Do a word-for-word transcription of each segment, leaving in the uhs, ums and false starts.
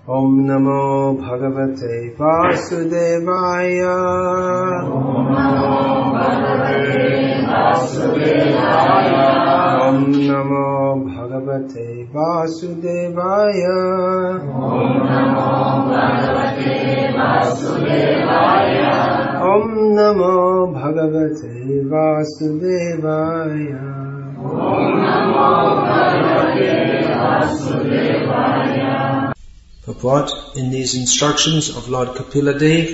Om Namo Bhagavate Vasudevaya. Om Namo Bhagavate Vasudevaya. Om Namo Bhagavate Vasudevaya. Om Namo Bhagavate Vasudevaya. Om Namo Bhagavate Vasudevaya. Om Namo Bhagavate Vasudevaya. Purport: in these instructions of Lord Kapila Dev,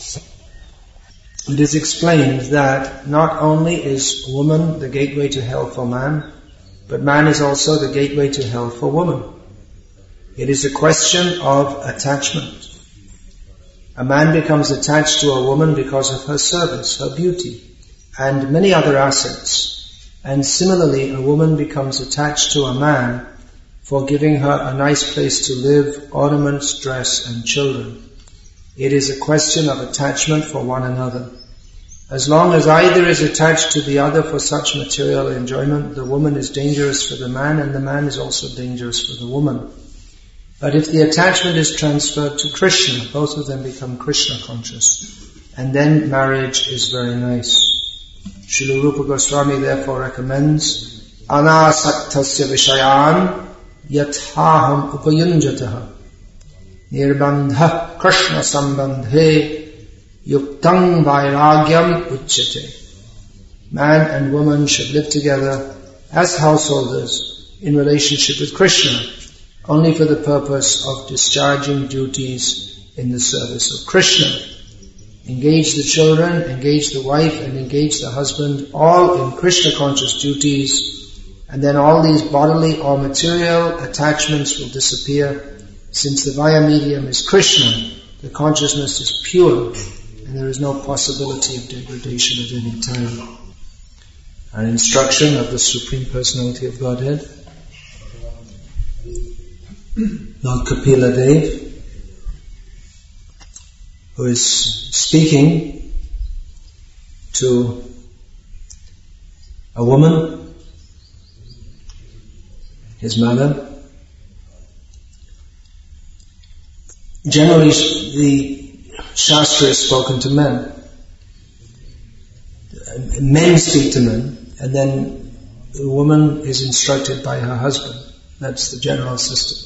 it is explained that not only is woman the gateway to hell for man, but man is also the gateway to hell for woman. It is a question of attachment. A man becomes attached to a woman because of her service, her beauty, and many other assets. And similarly, a woman becomes attached to a man for giving her a nice place to live, ornaments, dress, and children. It is a question of attachment for one another. As long as either is attached to the other for such material enjoyment, the woman is dangerous for the man, and the man is also dangerous for the woman. But if the attachment is transferred to Krishna, both of them become Krishna conscious, and then marriage is very nice. Srila Rupa Goswami therefore recommends anasaktasya vishayan yathaham upayunjataha nirbandha krishna sambandhe yuktang vairagyam uchyate. Man and woman should live together as householders in relationship with Krishna, only for the purpose of discharging duties in the service of Krishna. Engage the children, engage the wife, and engage the husband, all in Krishna-conscious duties, and then all these bodily or material attachments will disappear. Since the vaya medium is Krishna, the consciousness is pure, and there is no possibility of degradation at any time. An instruction of the Supreme Personality of Godhead, Lord Kapila Dev, who is speaking to a woman, his mother. Generally, the Shastra is spoken to men. Men speak to men, and then the woman is instructed by her husband. That's the general system.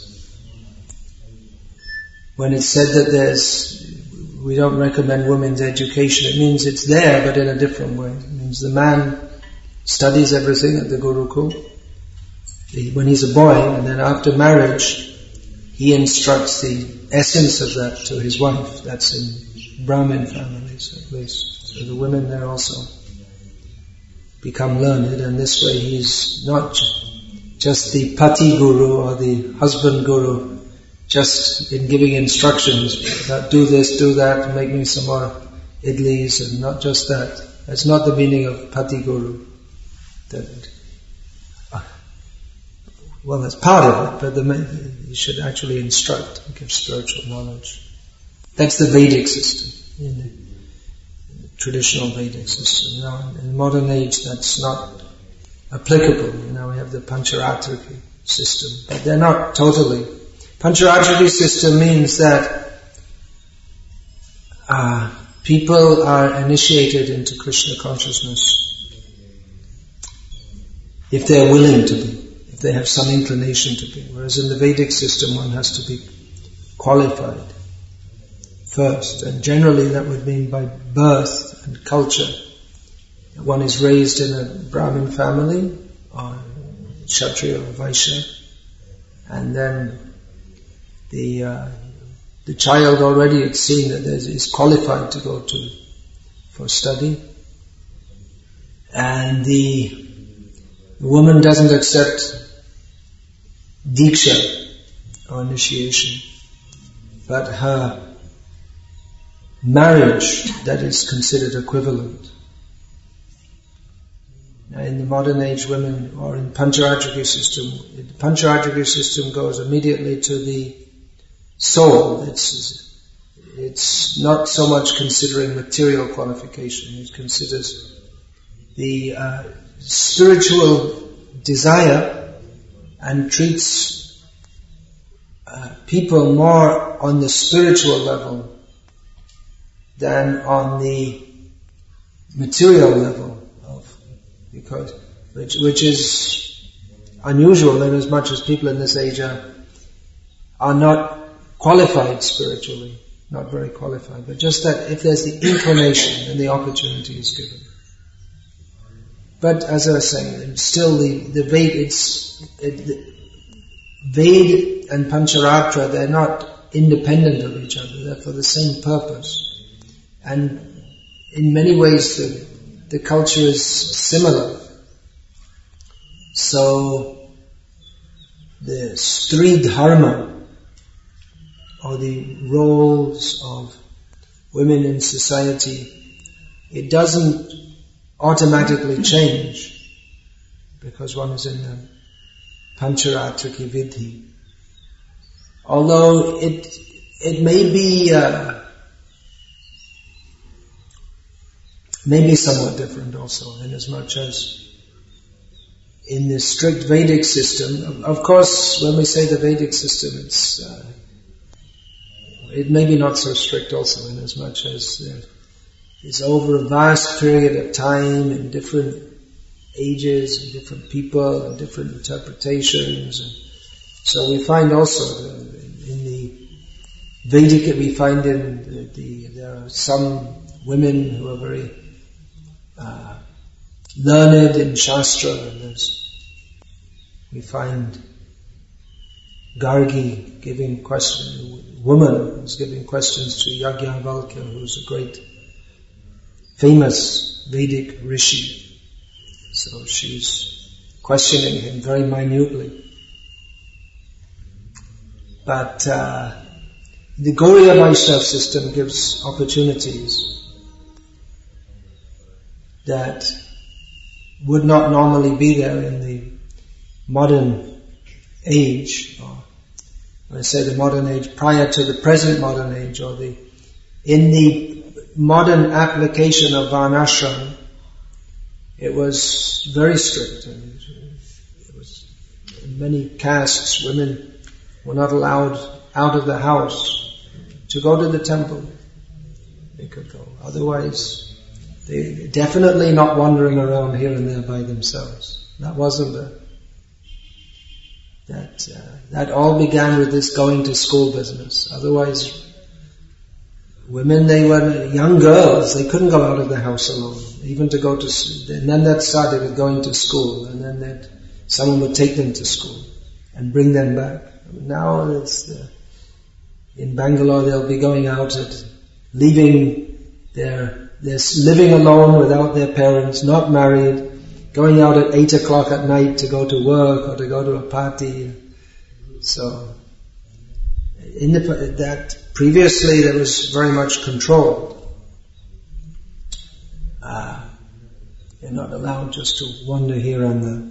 When it's said that there's, we don't recommend women's education, it means it's there, but in a different way. It means the man studies everything at the Gurukul when he's a boy, and then after marriage, he instructs the essence of that to his wife. That's in Brahmin families, at least. So the women there also become learned, and this way he's not just the pati guru or the husband guru, just in giving instructions about do this, do that, and make me some more idlis, and not just that. That's not the meaning of pati guru. That, well, that's part of it, but the, you should actually instruct and give spiritual knowledge. That's the Vedic system, in the traditional Vedic system. Now, in modern age, that's not applicable. You know, we have the Pancharatrika system, but they're not totally. Pancharatrika system means that uh, people are initiated into Krishna consciousness if they're willing to be, if they have some inclination to be. Whereas in the Vedic system, one has to be qualified first, and generally that would mean by birth and culture. One is raised in a Brahmin family, or Kshatriya or Vaishya, and then the uh, the child already it's seen that is qualified to go to for study, and the woman doesn't accept diksha or initiation, but her marriage that is considered equivalent. Now in the modern age women, or in Pancharatrika system, the Pancharatrika system goes immediately to the soul. It's it's not so much considering material qualification. It considers the uh, spiritual desire and treats uh, people more on the spiritual level than on the material level, of because which which is unusual in as much as people in this age are, are not qualified spiritually, not very qualified, but just that if there's the inclination, then the opportunity is given. But as I was saying, still the, the Ved, it's, it, the Ved and Pancharatra, they're not independent of each other, they're for the same purpose. And in many ways the, the culture is similar. So, the Stri Dharma, or the roles of women in society, it doesn't automatically change because one is in the Pancharatriki Vidhi. Although it it may be uh, may be somewhat different also, in as much as in the strict Vedic system, of course, when we say the Vedic system, it's uh, it may be not so strict also, in as much as uh, it's over a vast period of time in different ages and different people and different interpretations. And so we find also the, in the Vedic, we find in the, the there are some women who are very uh, learned in Shastra, and there's we find Gargi giving questions, a woman who's giving questions to Yajnavalkya, who's a great, famous Vedic rishi. So she's questioning him very minutely. But uh, the Gauriya Vaishnava system gives opportunities that would not normally be there in the modern age, or when I say the modern age, prior to the present modern age, or the in the modern application of Varnashram, it was very strict. I mean, it was in many castes, women were not allowed out of the house to go to the temple. They could go. Otherwise, they definitely not wandering around here and there by themselves. That wasn't the That uh, that all began with this going to school business. Otherwise, women, they were young girls, they couldn't go out of the house alone, even to go to, and then that started with going to school, and then that someone would take them to school and bring them back. Now it's the, in Bangalore they'll be going out at, leaving their, they're living alone without their parents, not married, going out at eight o'clock at night to go to work or to go to a party. So, in the, that previously there was very much control. Uh, you're not allowed just to wander here and there.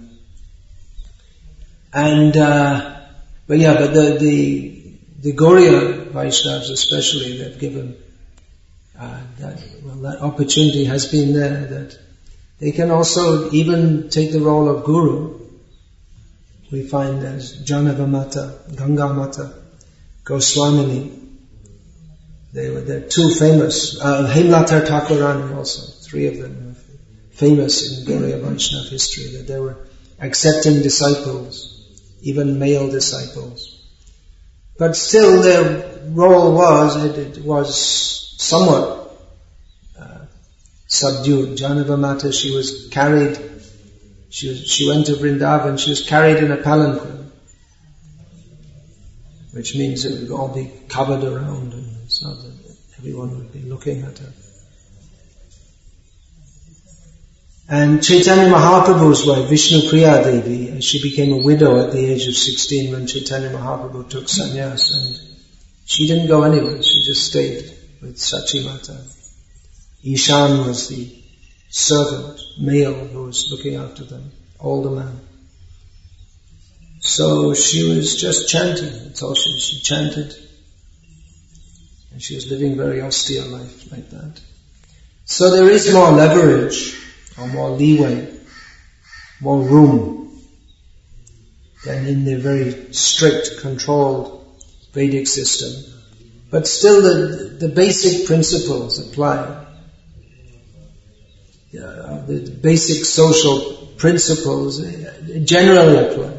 And, uh, but yeah, but the, the, the Gauriya Vaishnavas especially, they've given, uh, that, well, that opportunity has been there, that they can also even take the role of guru. We find there's Janava Mata, Ganga Mata, Goswamini. They were they're two famous. Uh, Hemlata Thakurani also, three of them are famous in Gauriya Vaishnava history, that they were accepting disciples, even male disciples. But still their role was, it, it was somewhat subdued. Janava Mata, she was carried, she was, she went to Vrindavan, she was carried in a palanquin, which means it would all be covered around, and it's not that everyone would be looking at her. And Chaitanya Mahaprabhu's wife, Vishnu Priya Devi, she became a widow at the age of sixteen when Chaitanya Mahaprabhu took sannyas, and she didn't go anywhere, she just stayed with Sachi Mata. Ishan was the servant, male, who was looking after them, older man. So she was just chanting, that's all she, she chanted. And she was living very austere life like that. So there is more leverage, or more leeway, more room than in the very strict, controlled Vedic system. But still the, the basic principles apply. Uh, the basic social principles generally apply.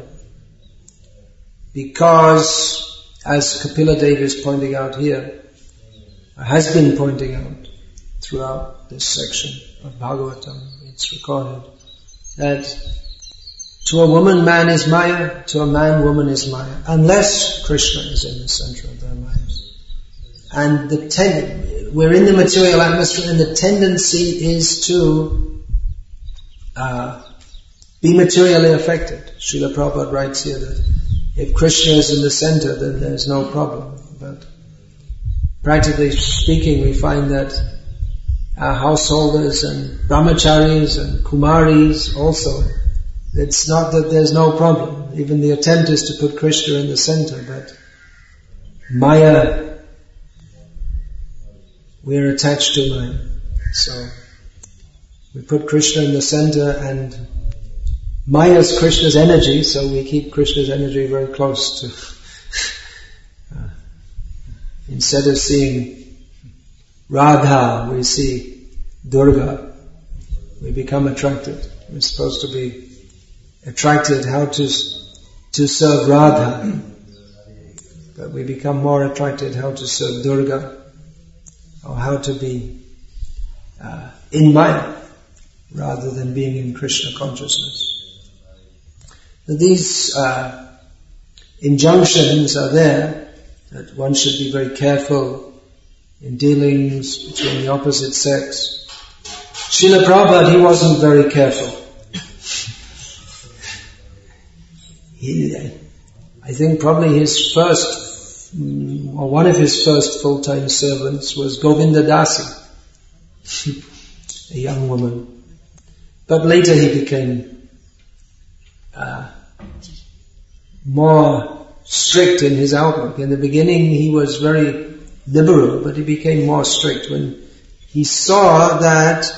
Because, as Kapila Deva is pointing out here, has been pointing out throughout this section of Bhagavatam, it's recorded, that to a woman, man is Maya, to a man, woman is Maya, unless Krishna is in the center of their lives. And the ten- we're in the material atmosphere, and the tendency is to uh, be materially affected. Srila Prabhupada writes here that if Krishna is in the center, then there's no problem. But practically speaking, we find that our householders and brahmacharis and kumaris also, it's not that there's no problem. Even the attempt is to put Krishna in the center, but Maya, we're attached to Maya. So we put Krishna in the center, and Maya is Krishna's energy, so we keep Krishna's energy very close to. Uh, instead of seeing Radha, we see Durga. We become attracted. We're supposed to be attracted how to to serve Radha, but we become more attracted how to serve Durga, or how to be uh, in Maya rather than being in Krishna consciousness. So these uh, injunctions are there that one should be very careful in dealings between the opposite sex. Srila Prabhupada, he wasn't very careful. He, I think probably his first, or one of his first full-time servants was Govinda Dasi, a young woman. But later he became uh, more strict in his outlook. In the beginning he was very liberal, but he became more strict when he saw that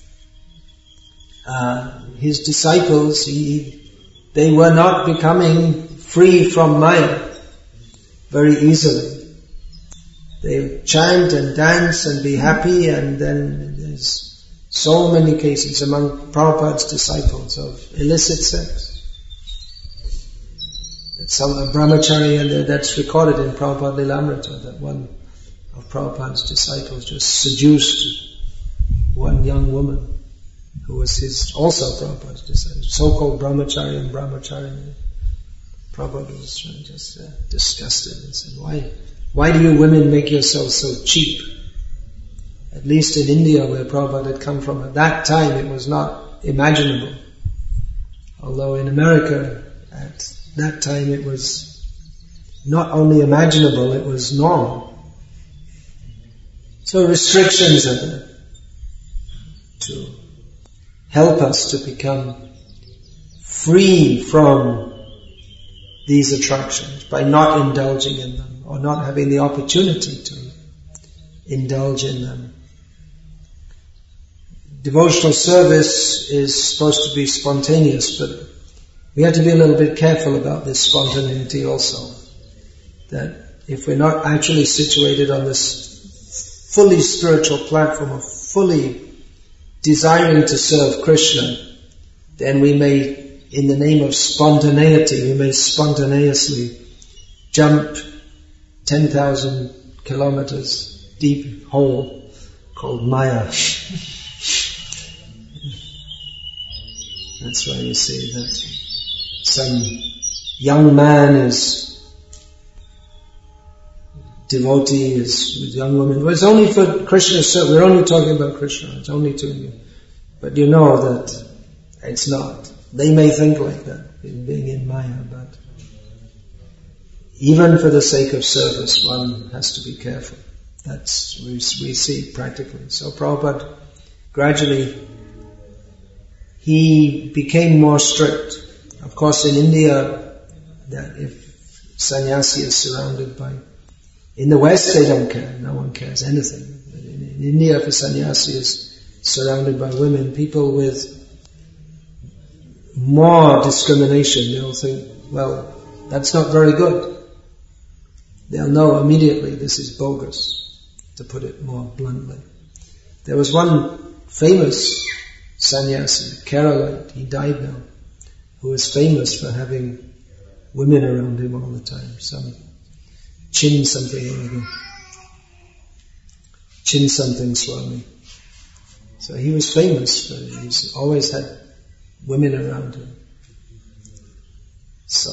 uh, his disciples, he they were not becoming free from Maya very easily. They chant and dance and be happy, and then there's so many cases among Prabhupada's disciples of illicit sex. Some a brahmachari, and that's recorded in Prabhupada Lilamrita, that one of Prabhupada's disciples just seduced one young woman who was his, also Prabhupada's disciple, so-called brahmachari and brahmachari. Prabhupada was just uh, disgusted and said, why, why do you women make yourselves so cheap? At least in India, where Prabhupada had come from, at that time it was not imaginable. Although in America, at that time it was not only imaginable, it was normal. So restrictions are there to help us to become free from these attractions by not indulging in them, or not having the opportunity to indulge in them. Devotional service is supposed to be spontaneous, but we have to be a little bit careful about this spontaneity also. That if we're not actually situated on this fully spiritual platform of fully desiring to serve Krishna, then we may, in the name of spontaneity, we may spontaneously jump ten thousand kilometers deep hole called Maya. That's why you see that some young man is devotee, is with young women. Well, it's only for Krishna, so we're only talking about Krishna. It's only to you. But you know that it's not. They may think like that, being in Maya, but even for the sake of service, one has to be careful. That's we, we see practically. So Prabhupada gradually he became more strict. Of course, in India, that if sannyasi is surrounded by, in the West they don't care. No one cares anything. But in, in India, if a sannyasi is surrounded by women, people with more discrimination, they'll think, well, that's not very good. they'll know immediately this is bogus, to put it more bluntly. There was one famous sannyasi, Kerala, he died now, who was famous for having women around him all the time. Some Chin something or other. Chin something Swami. So he was famous, but he always had women around him. So,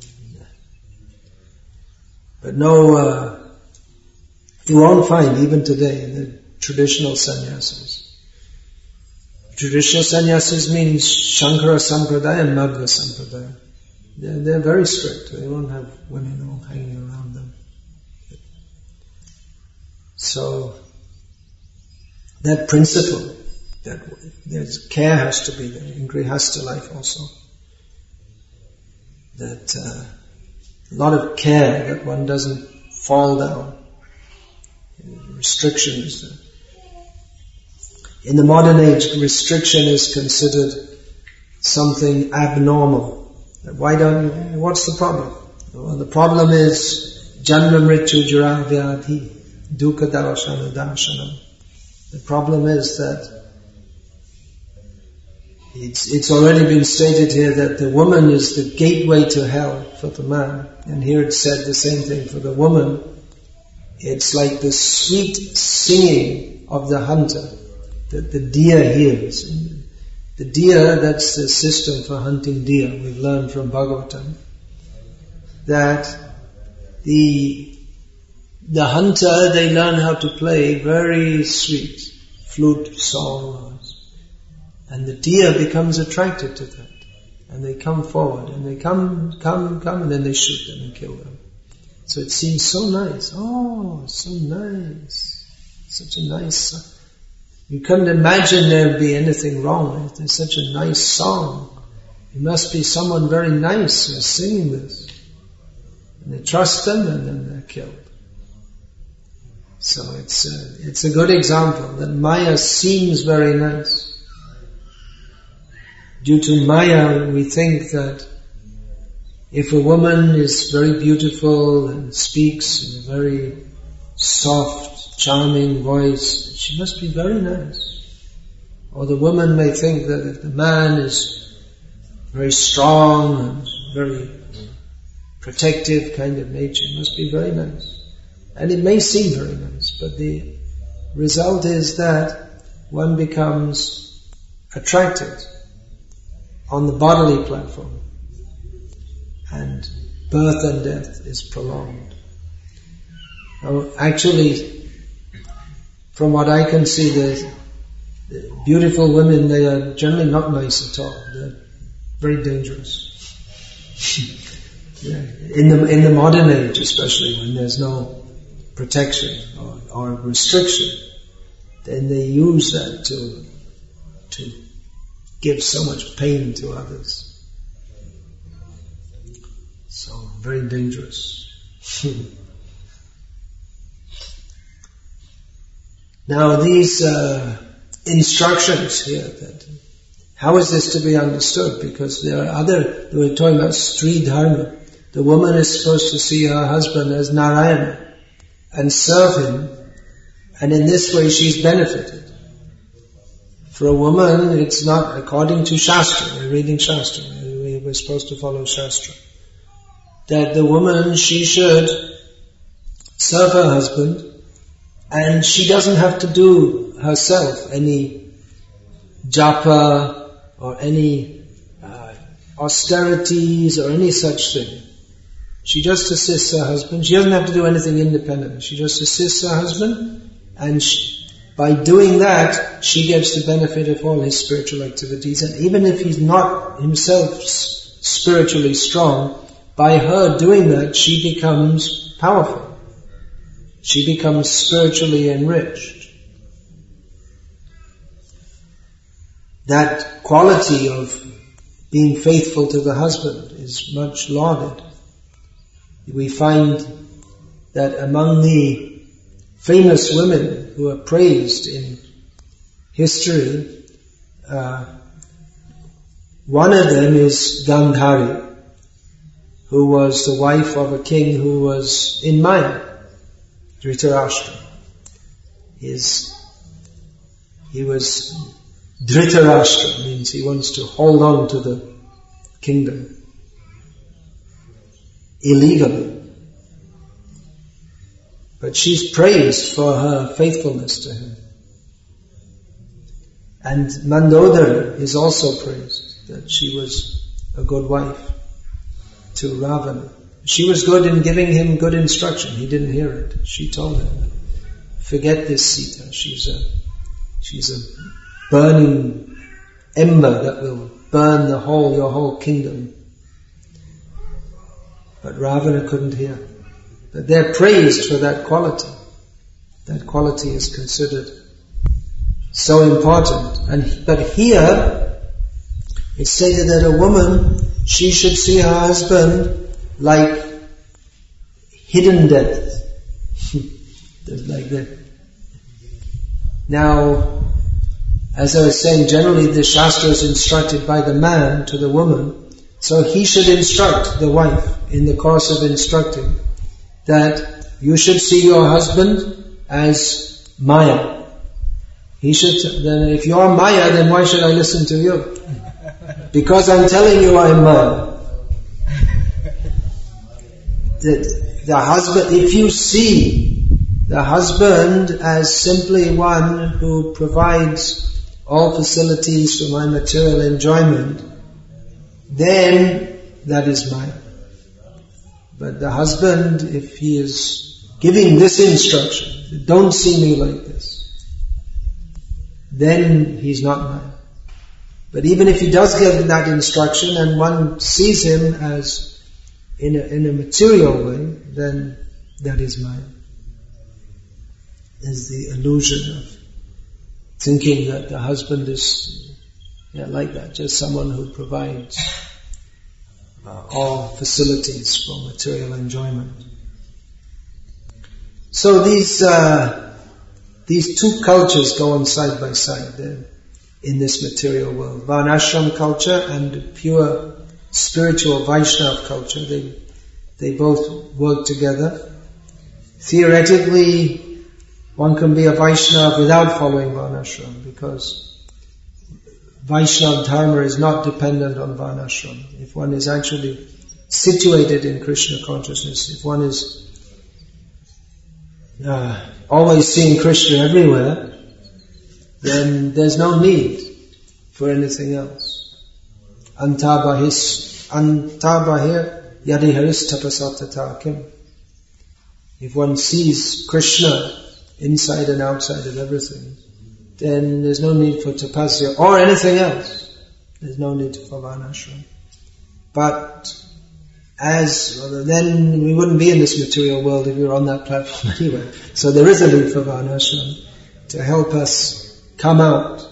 but no, uh, you won't find even today in the traditional sannyasis. Traditional sannyasis means Shankara Sampradaya and Madhva Sampradaya. They're, they're very strict. They won't have women all hanging around them. So, that principle, that there's care has to be there in Grihastha life also. That uh, a lot of care that one doesn't fall down. Restrictions. In the modern age, restriction is considered something abnormal. Why don't you, what's the problem? Well, the problem is janma mrityu jara vyadhi dukkha darshana darshanam. The problem is that it's, it's already been stated here that the woman is the gateway to hell for the man. And here it's said the same thing for the woman. It's like the sweet singing of the hunter that the deer hears. The deer, that's the system for hunting deer. We've learned from Bhagavatam that the the hunter, they learn how to play very sweet flute songs, and the deer becomes attracted to that, and they come forward, and they come, come, come, and then they shoot them and kill them. So it seems so nice. Oh, so nice. Such a nice song. You couldn't imagine there'd be anything wrong with it. It's such a nice song. It must be someone very nice who's singing this. And they trust them, and then they're killed. So it's a, it's a good example that Maya seems very nice. Due to Maya, we think that if a woman is very beautiful and speaks in a very soft, charming voice, she must be very nice. Or the woman may think that if the man is very strong and very protective kind of nature, it must be very nice. And it may seem very nice, but the result is that one becomes attracted on the bodily platform, and birth and death is prolonged. Now, actually, from what I can see, the, the beautiful women, they are generally not nice at all. They're very dangerous. Yeah. In the in the modern age, especially when there's no protection or, or restriction, then they use that to to give so much pain to others. So very dangerous. Now these uh, instructions here, that how is this to be understood? Because there are other, we're talking about Stri Dharma. The woman is supposed to see her husband as Narayana and serve him, and in this way she's benefited. For a woman, it's not according to Shastra. We're reading Shastra. We're supposed to follow Shastra. That the woman, she should serve her husband, and she doesn't have to do herself any japa or any uh, austerities or any such thing. She just assists her husband. She doesn't have to do anything independently. She just assists her husband, and she, by doing that, she gets the benefit of all his spiritual activities. And even if he's not himself spiritually strong, by her doing that, she becomes powerful. She becomes spiritually enriched. That quality of being faithful to the husband is much lauded. We find that among the famous women who are praised in history, uh, one of them is Gandhari. who was the wife of a king who was in Maya, Dhritarashtra. His, he was Dhritarashtra, means he wants to hold on to the kingdom illegally. But she's praised for her faithfulness to him. And Mandodara is also praised that she was a good wife to Ravana. She was good in giving him good instruction. He didn't hear it. She told him, forget this Sita. She's a, she's a burning ember that will burn the whole, your whole kingdom. But Ravana couldn't hear. But they're praised for that quality. That quality is considered so important. And but here it's stated that a woman, she should see her husband like hidden death. Like that. Now, as I was saying, generally the Shastra is instructed by the man to the woman, so he should instruct the wife in the course of instructing that you should see your husband as Maya. He should, then if you are Maya, then why should I listen to you? Because I'm telling you I'm Maya. The, the husband, if you see the husband as simply one who provides all facilities for my material enjoyment, then that is Maya. But the husband, if he is giving this instruction, don't see me like this, then he's not Maya. But even if he does give that instruction and one sees him as in a, in a material way, then that is Maya. Is the illusion of thinking that the husband is yeah, like that, just someone who provides uh, all facilities for material enjoyment. So these uh, these two cultures go on side by side there in this material world. Varnashram culture and pure spiritual Vaishnava culture, they they both work together. Theoretically, one can be a Vaishnava without following Varnashram, because Vaishnava dharma is not dependent on Varnashram. If one is actually situated in Krishna consciousness, if one is uh, always seeing Krishna everywhere, then there's no need for anything else. Antabahis, antabahir yadi haris tapasatata kim. If one sees Krishna inside and outside of everything, then there's no need for tapasya or anything else. There's no need for varnashram. But as, well, then we wouldn't be in this material world if we were on that platform anyway. So there is a need for varnashram to help us come out,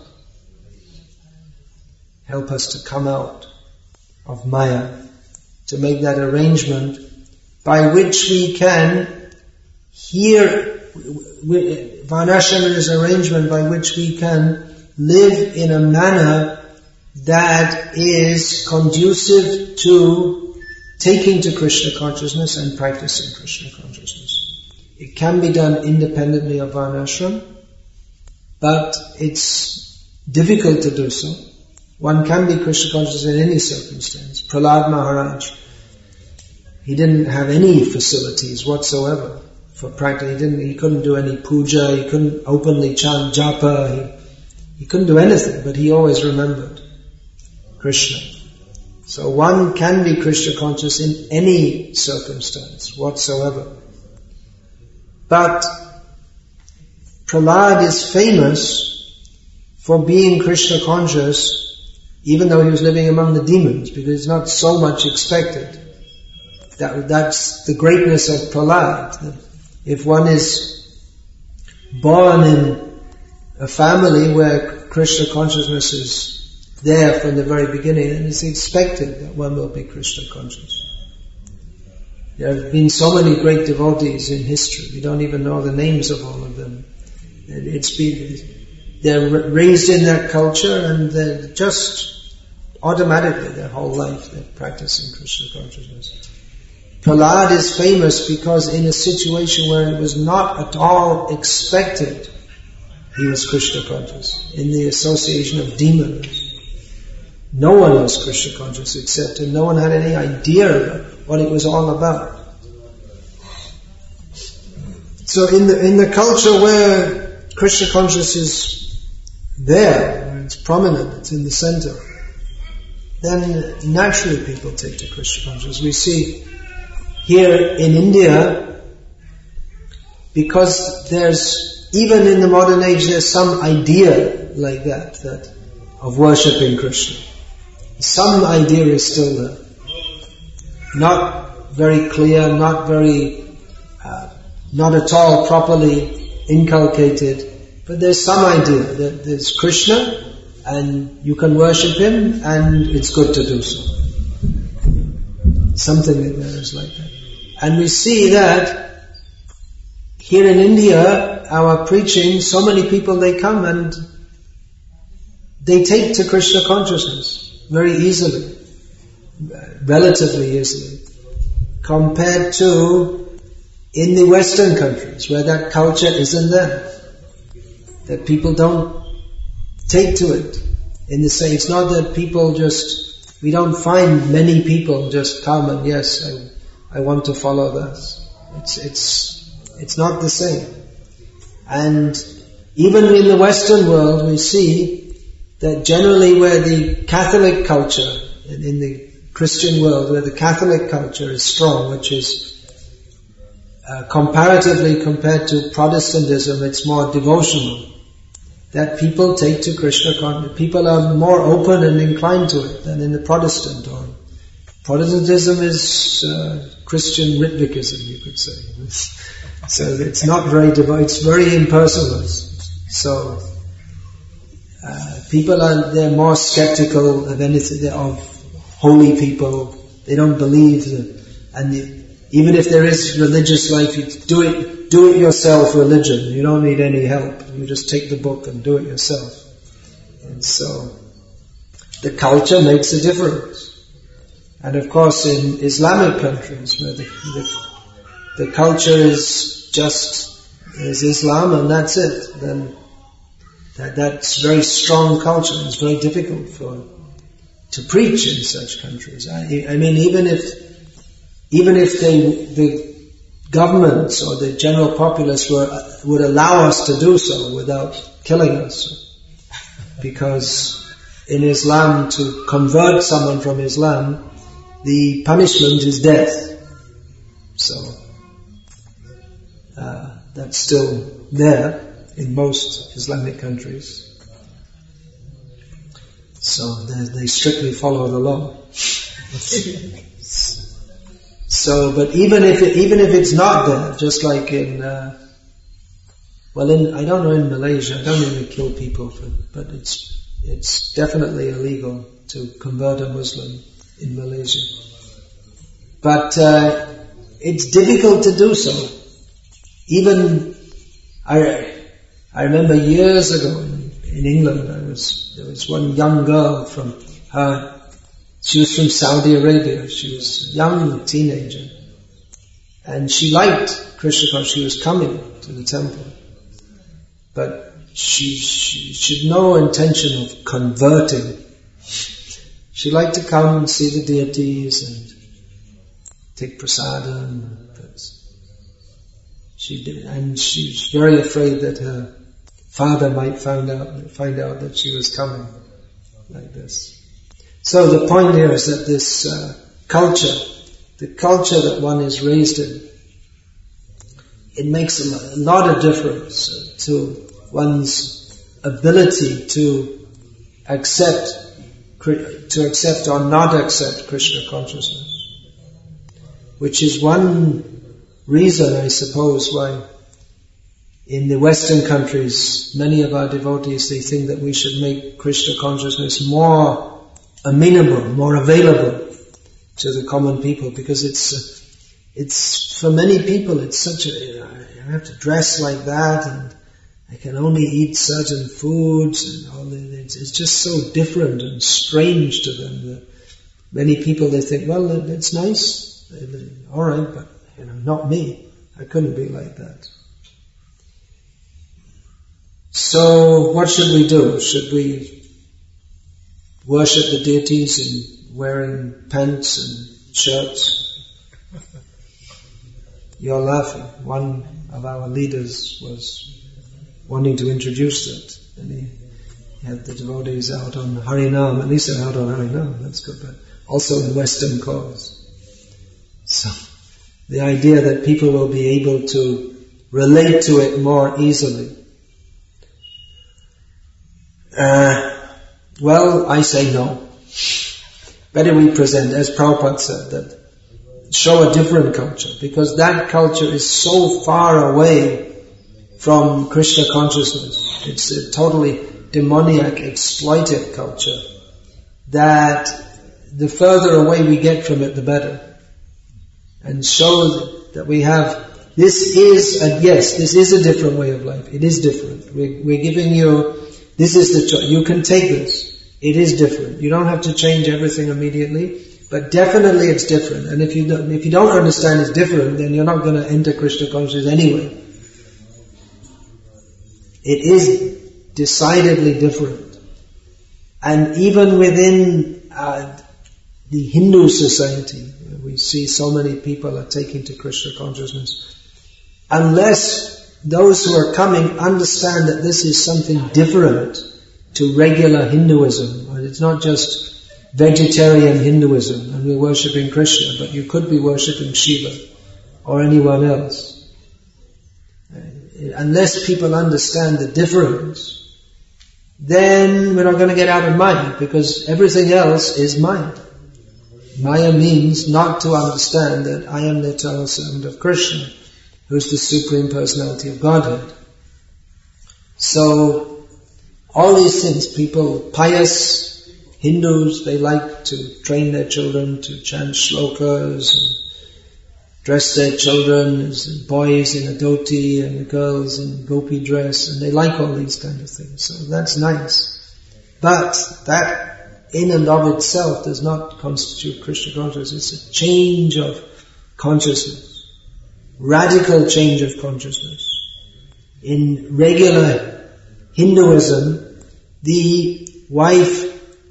help us to come out of Maya, to make that arrangement by which we can hear. Varnashram is an arrangement by which we can live in a manner that is conducive to taking to Krishna consciousness and practicing Krishna consciousness. It can be done independently of Varnashram, but it's difficult to do so. One can be Krishna conscious in any circumstance. Prahlad Maharaj, he didn't have any facilities whatsoever for practice. He didn't. He couldn't do any puja. He couldn't openly chant japa. He, he couldn't do anything. But he always remembered Krishna. So one can be Krishna conscious in any circumstance whatsoever. But Prahlad is famous for being Krishna conscious, even though he was living among the demons, because it's not so much expected. That that's the greatness of Prahlad. If one is born in a family where Krishna consciousness is there from the very beginning, then it's expected that one will be Krishna conscious. There have been so many great devotees in history, we don't even know the names of all of them. It's been, they're raised in that culture and they're just automatically their whole life they're practicing Krishna consciousness. Prahlad is famous because in a situation where it was not at all expected, he was Krishna conscious. In the association of demons, no one was Krishna conscious except him. No one had any idea what it was all about. So in the in the culture where Krishna consciousness is there, where it's prominent, it's in the center, then naturally people take to Krishna consciousness. We see here in India, because there's, even in the modern age, there's some idea like that, that of worshipping Krishna. Some idea is still there. Not very clear, not very, uh, not at all properly inculcated, but there's some idea that there's Krishna and you can worship him and it's good to do so. Something in there is like that. And we see that here in India, our preaching, so many people, they come and they take to Krishna consciousness very easily, relatively easily, compared to in the Western countries where that culture isn't there. That people don't take to it in the same. It's not that people just, we don't find many people just come and yes, I I want to follow this. It's, it's, it's not the same. And even in the Western world, we see that generally where the Catholic culture, in the Christian world, where the Catholic culture is strong, which is uh, comparatively compared to Protestantism, it's more devotional. That people take to Krishna consciousness. People are more open and inclined to it than in the Protestant or Protestantism is uh, Christian Ritvikism, you could say. So it's not very devout, it's very impersonalist. So uh, people are, they're more skeptical of anything, of holy people. They don't believe that, and the, even if there is religious life, you do it, do it yourself religion. You don't need any help. You just take the book and do it yourself. And so the culture makes a difference. And of course in Islamic countries where the, the, the culture is just is Islam and that's it, then that, that's very strong culture. It's very difficult for to preach in such countries. I, I mean, even if even if they, the governments or the general populace were would allow us to do so without killing us, because in Islam to convert someone from Islam, the punishment is death. So, uh, that's still there in most Islamic countries. So, they, they strictly follow the law. So, but even if it, even if it's not there, just like in, uh, well in, I don't know in Malaysia, I don't really kill people for, but it's, it's definitely illegal to convert a Muslim in Malaysia. But uh, it's difficult to do so. Even I, I remember years ago in, in England, I was there was one young girl from her. She was from Saudi Arabia. She was a young teenager, and she liked Krishna consciousness. She was coming to the temple, but she, she she had no intention of converting. She liked to come and see the deities and take prasadam. She did, and she was very afraid that her father might find out find out that she was coming like this. So the point here is that this uh, culture, the culture that one is raised in, it makes a lot of difference to one's ability to accept, to accept or not accept Krishna consciousness, which is one reason, I suppose, why in the Western countries, many of our devotees, they think that we should make Krishna consciousness more amenable, more available to the common people, because it's, uh, it's, for many people, it's such a, I have to dress like that, and I can only eat certain foods, and all that. It's, it's just so different and strange to them that many people, they think, well, it's nice. Alright, but you know, not me. I couldn't be like that. So, what should we do? Should we worship the deities in wearing pants and shirts? You're laughing. One of our leaders was wanting to introduce that. And he had the devotees out on Harinam. At least they're out on Harinam, that's good. But also in Western clothes. So, the idea that people will be able to relate to it more easily. Uh, well, I say no. Better we present, as Prabhupada said, that show a different culture, because that culture is so far away from Krishna consciousness. It's a totally demoniac, exploitive culture, that the further away we get from it, the better. And show that we have, this is, a, yes, this is a different way of life. It is different. We're, we're giving you, this is the choice. You can take this. It is different. You don't have to change everything immediately, but definitely it's different. And if you don't, if you don't understand it's different, then you're not going to enter Krishna consciousness anyway. It is decidedly different. And even within uh, the Hindu society, we see so many people are taking to Krishna consciousness. Unless those who are coming understand that this is something different to regular Hinduism, it's not just vegetarian Hinduism and we're worshipping Krishna, but you could be worshipping Shiva or anyone else. Unless people understand the difference, then we're not going to get out of Maya, because everything else is Maya. Maya means not to understand that I am the eternal servant of Krishna, who is the Supreme Personality of Godhead. So, all these things, people, pious Hindus, they like to train their children to chant shlokas and dress their children as boys in a dhoti and the girls in gopi dress, and they like all these kind of things. So that's nice. But that in and of itself does not constitute Krishna consciousness. It's a change of consciousness. Radical change of consciousness. In regular Hinduism, the wife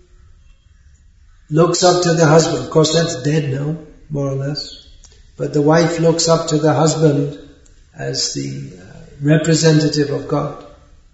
looks up to the husband. Of course that's dead now, more or less. But the wife looks up to the husband as the uh, representative of God.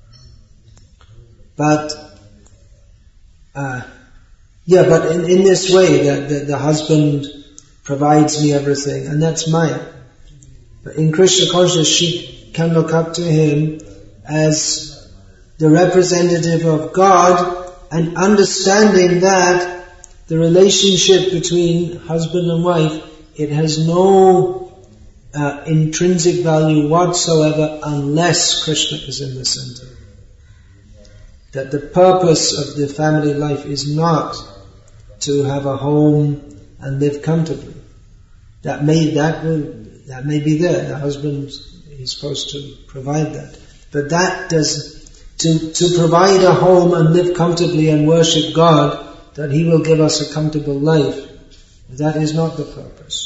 But, uh, yeah, but in, in this way, that the, the husband provides me everything, and that's Maya. But in Krishna consciousness, she can look up to him as the representative of God, and understanding that the relationship between husband and wife, it has no uh, intrinsic value whatsoever unless Krishna is in the center. That the purpose of the family life is not to have a home and live comfortably. That may that will that may be there. The husband is supposed to provide that, but that does to to provide a home and live comfortably and worship God, that He will give us a comfortable life. That is not the purpose.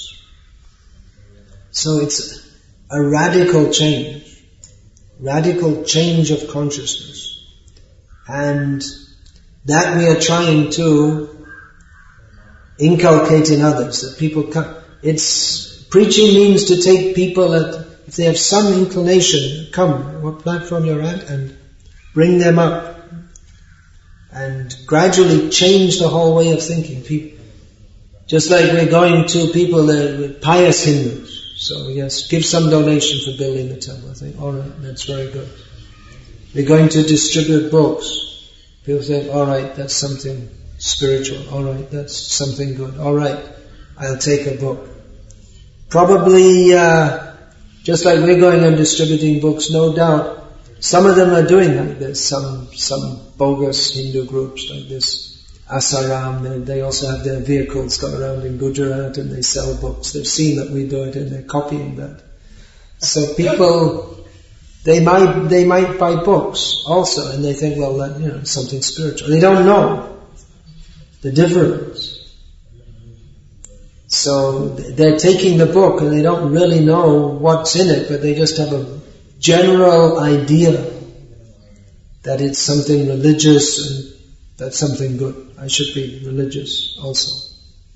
So it's a radical change, radical change of consciousness, and that we are trying to inculcate in others. That people come. It's preaching means to take people at, if they have some inclination, come what platform you're at, and bring them up, and gradually change the whole way of thinking. People, just like we're going to people that are pious Hindus. So yes, give some donation for building the temple. I think, alright, that's very good. We're going to distribute books. People say, alright, that's something spiritual. Alright, that's something good. Alright, I'll take a book. Probably, uh, just like we're going and distributing books, no doubt, some of them are doing that. There's some, some bogus Hindu groups like this. Asaram, and they also have their vehicles go around in Gujarat and they sell books. They've seen that we do it and they're copying that. So people, they might they might buy books also, and they think, well, that, you know, something spiritual. They don't know the difference. So they're taking the book and they don't really know what's in it, but they just have a general idea that it's something religious and that's something good. I should be religious also.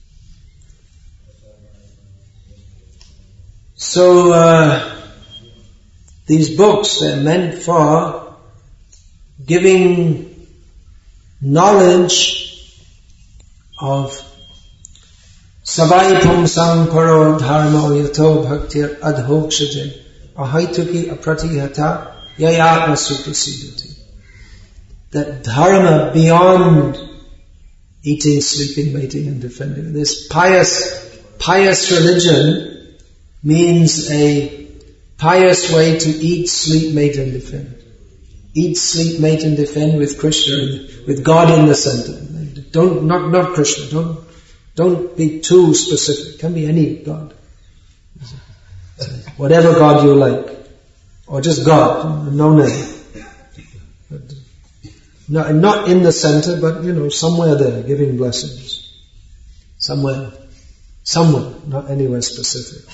So uh, these books, they're meant for giving knowledge of Savai Pumsang Paro Dharma Yato Bhaktir Adhokshaje Ahaituki Apratihata Yayatma Suprasidati. That dharma beyond eating, sleeping, mating and defending. This pious, pious religion means a pious way to eat, sleep, mate and defend. Eat, sleep, mate and defend with Krishna, with God in the center. Don't, not, not Krishna, don't, don't be too specific. It can be any God. Whatever God you like. Or just God, no name. But not, not in the center, but you know, somewhere there, giving blessings. Somewhere. Somewhere, not anywhere specific.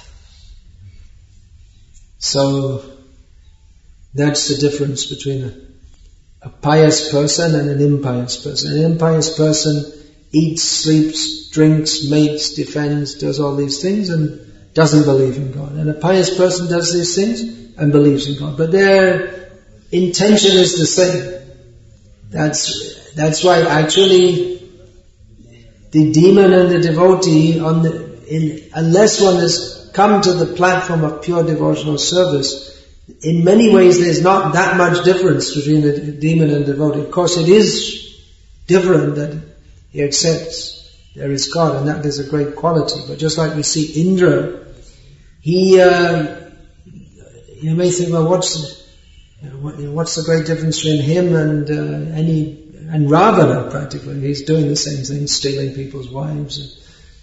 So, that's the difference between a, a pious person and an impious person. An impious person eats, sleeps, drinks, mates, defends, does all these things and doesn't believe in God. And a pious person does these things and believes in God. But their intention is the same. That's, that's why actually the demon and the devotee, on the, in, unless one has come to the platform of pure devotional service, in many ways there's not that much difference between the demon and devotee. Of course it is different that he accepts there is God, and that is a great quality. But just like we see Indra, he, uh, you may think, well, what's the, you know, what, you know, what's the great difference between him and uh, any and Ravana? Practically, he's doing the same thing, stealing people's wives.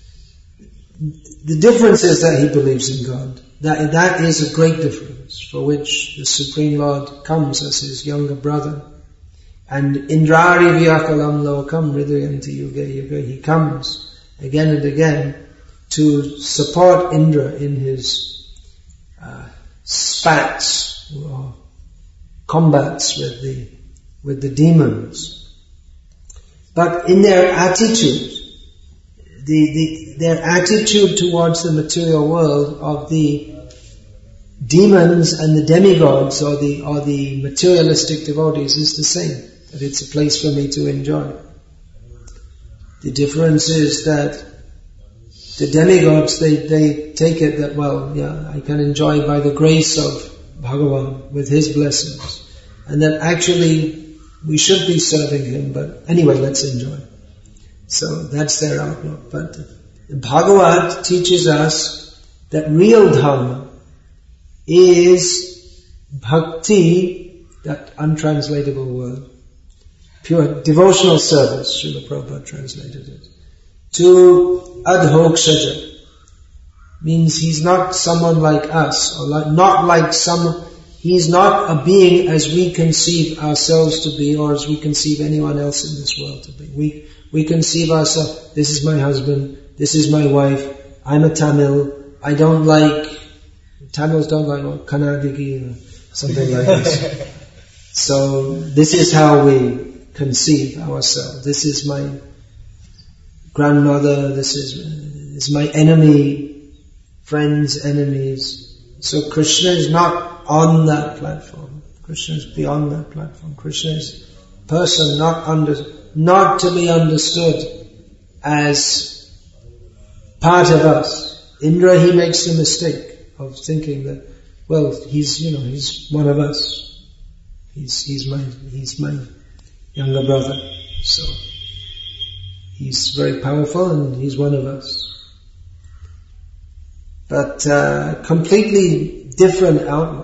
The difference is that he believes in God. That that is a great difference, for which the Supreme Lord comes as his younger brother. And Indrari Vyakalam Lokam Hridayanti Yuga Yuga, he comes again and again to support Indra in his uh, spats or combats with the with the demons. But in their attitude, the, the their attitude towards the material world of the demons and the demigods or the or the materialistic devotees is the same. That it's a place for me to enjoy. The difference is that the demigods, they, they take it that, well, yeah, I can enjoy by the grace of Bhagavan with his blessings. And that actually we should be serving him, but anyway, let's enjoy. So that's their outlook. But Bhagavad teaches us that real dharma is bhakti, that untranslatable word. Pure devotional service, Srila Prabhupada translated it. To adhokshaja means he's not someone like us, or like, not like some, he's not a being as we conceive ourselves to be, or as we conceive anyone else in this world to be. We, we conceive ourselves, this is my husband, this is my wife, I'm a Tamil, I don't like, Tamils don't like what, Kannadiki or something like this. So this is how we conceive ourselves. This is my grandmother, this is, this is my enemy, friends, enemies. So Krishna is not on that platform. Krishna is beyond that platform. Krishna is a person not under, not to be understood as part of us. Indra, he makes the mistake of thinking that, well, he's, you know, he's one of us. He's, he's my, he's my younger brother. So, he's very powerful and he's one of us. But, uh, completely different outlook.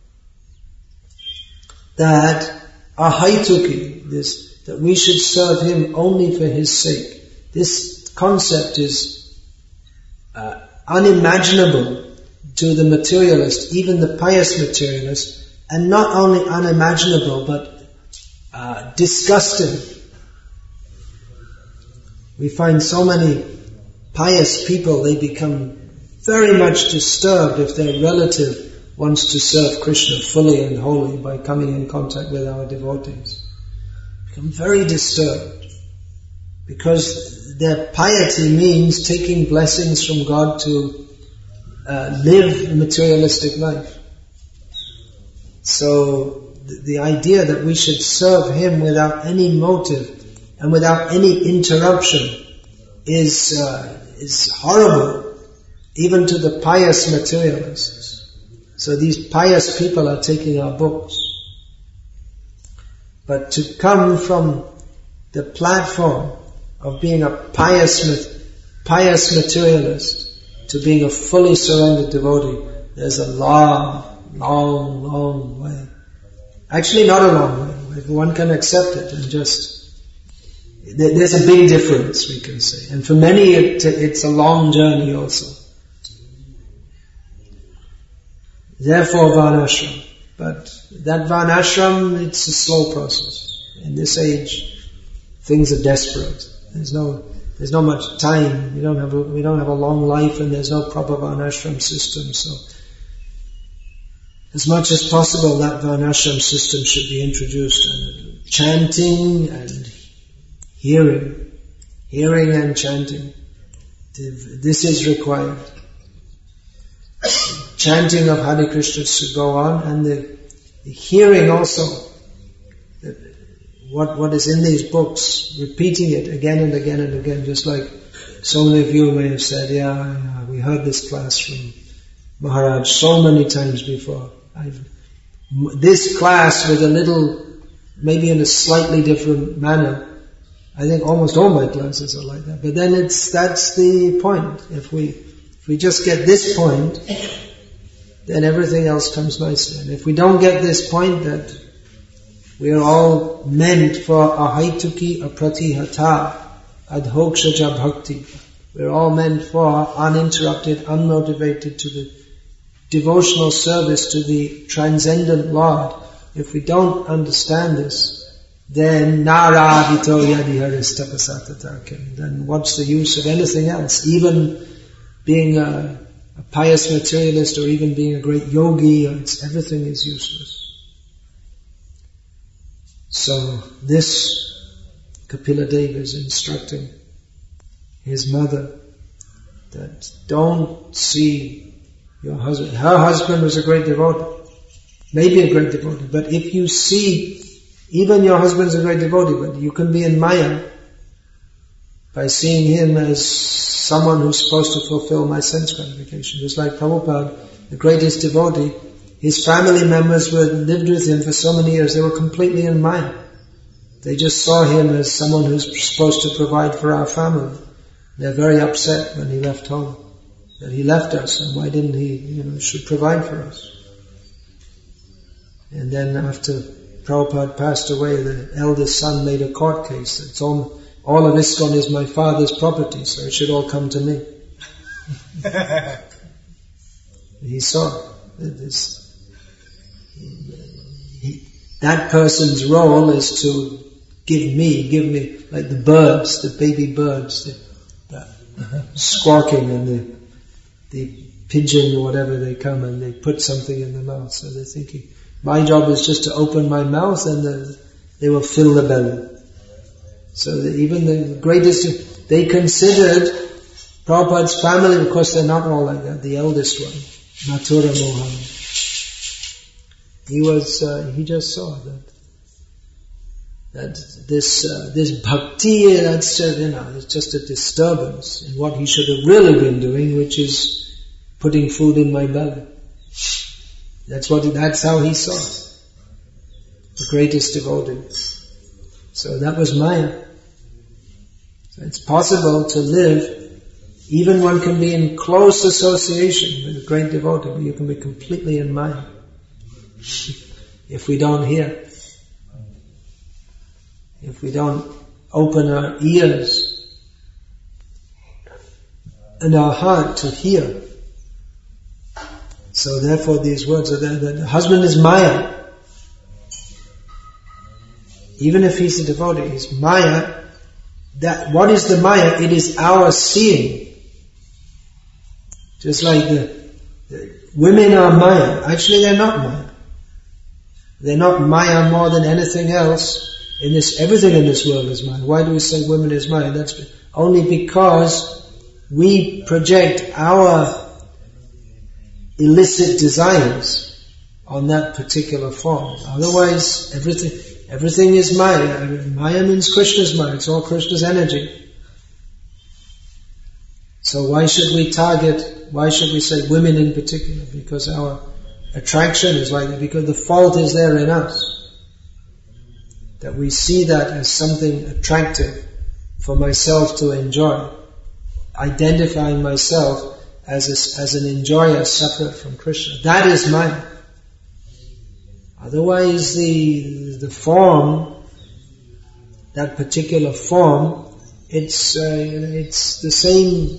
That ahaituki, this, that we should serve him only for his sake. This concept is, uh, unimaginable to the materialist, even the pious materialist, and not only unimaginable, but uh, disgusting. We find so many pious people, they become very much disturbed if their relative wants to serve Krishna fully and wholly by coming in contact with our devotees. Become very disturbed because their piety means taking blessings from God to uh, live a materialistic life. So the, the idea that we should serve Him without any motive and without any interruption is uh, is horrible, even to the pious materialists. So these pious people are taking our books. But to come from the platform of being a pious, pious materialist to being a fully surrendered devotee, there's a long, long, long way. Actually not a long way. If one can accept it and just... There's a big difference, we can say. And for many it, it's a long journey also. Therefore Varnashram. But that Varnashram, it's a slow process. In this age, things are desperate. There's no, there's not much time. We don't have a, we don't have a long life, and there's no proper Varnashram system. So, as much as possible, that Varnashram system should be introduced. And chanting and hearing, hearing and chanting. This is required. Chanting of Hare Krishna should go on, and the, the hearing also. What what is in these books, repeating it again and again and again, just like so many of you may have said, yeah, yeah we heard this class from Maharaj so many times before. I've, this class with a little, maybe in a slightly different manner. I think almost all my classes are like that. But then it's that's the point. If we if we just get this point, then everything else comes nicely. And if we don't get this point that we are all meant for ahaituki apratihata adhokshaja bhakti. We're all meant for uninterrupted, unmotivated to the devotional service to the transcendent Lord. If we don't understand this, then naradhito yadiharistapasatatārkim. Then what's the use of anything else? Even being a, a pious materialist or even being a great yogi, it's, everything is useless. So this Kapila Deva is instructing his mother that don't see your husband. Her husband was a great devotee, maybe a great devotee, but if you see even your husband's a great devotee, but you can be in Maya by seeing him as someone who's supposed to fulfill my sense gratification. Just like Prabhupada, the greatest devotee, his family members were lived with him for so many years, they were completely in Maya. They just saw him as someone who's supposed to provide for our family. They're very upset when he left home, that he left us, and why didn't he, you know, should provide for us. And then after Prabhupada passed away, the eldest son made a court case. It's all, all of ISKCON is my father's property, so it should all come to me. He saw that this, he, that person's role is to give me, give me, like the birds, the baby birds, the, the squawking and the, the pigeon or whatever, they come and they put something in their mouth. So they're thinking, my job is just to open my mouth and the, they will fill the belly. So that even the greatest, they considered Prabhupada's family, of course they're not all like that, the eldest one, Mathura Mohan. He was, uh, he just saw that, that this, uh, this bhakti, that's just, you know, it's just a disturbance in what he should have really been doing, which is putting food in my belly. That's what, that's how he saw it. The greatest devotee. So that was Maya. So it's possible to live, even one can be in close association with a great devotee, but you can be completely in Maya. If we don't hear. If we don't open our ears and our heart to hear. So therefore these words are there, that the husband is Maya. Even if he's a devotee, he's Maya. That, what is the Maya? It is our seeing. Just like the, the women are Maya. Actually, they're not Maya. They're not Maya more than anything else. In this, everything in this world is Maya. Why do we say women is Maya? That's only because we project our illicit desires on that particular form. Otherwise, everything everything is Maya. Maya means Krishna's Maya. It's all Krishna's energy. So why should we target, why should we say women in particular? Because our attraction is like that, because the fault is there in us. That we see that as something attractive for myself to enjoy. Identifying myself as a, as an enjoyer separate from Krishna. That is Maya. Otherwise the the form, that particular form, it's uh, it's the same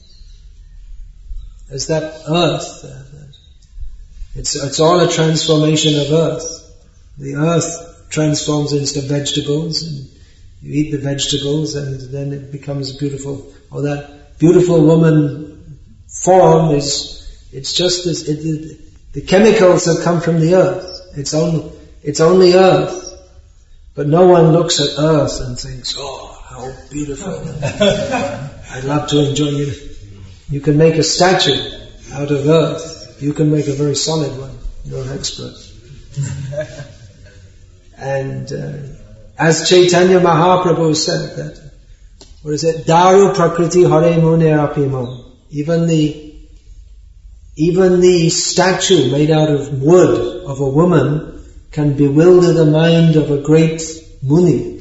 as that earth. It's it's all a transformation of earth. The earth transforms into vegetables, and you eat the vegetables, and then it becomes beautiful. Or that beautiful woman form is, it's just this, it, it, the chemicals that come from the earth. It's only, it's only earth. But no one looks at earth and thinks, oh, how beautiful. I'd love to enjoy it. You can make a statue out of earth. You can make a very solid one. You're an expert. And uh, as Chaitanya Mahaprabhu said that, what is it? Daru prakriti hare mune apimam. Even the, even the statue made out of wood of a woman can bewilder the mind of a great muni.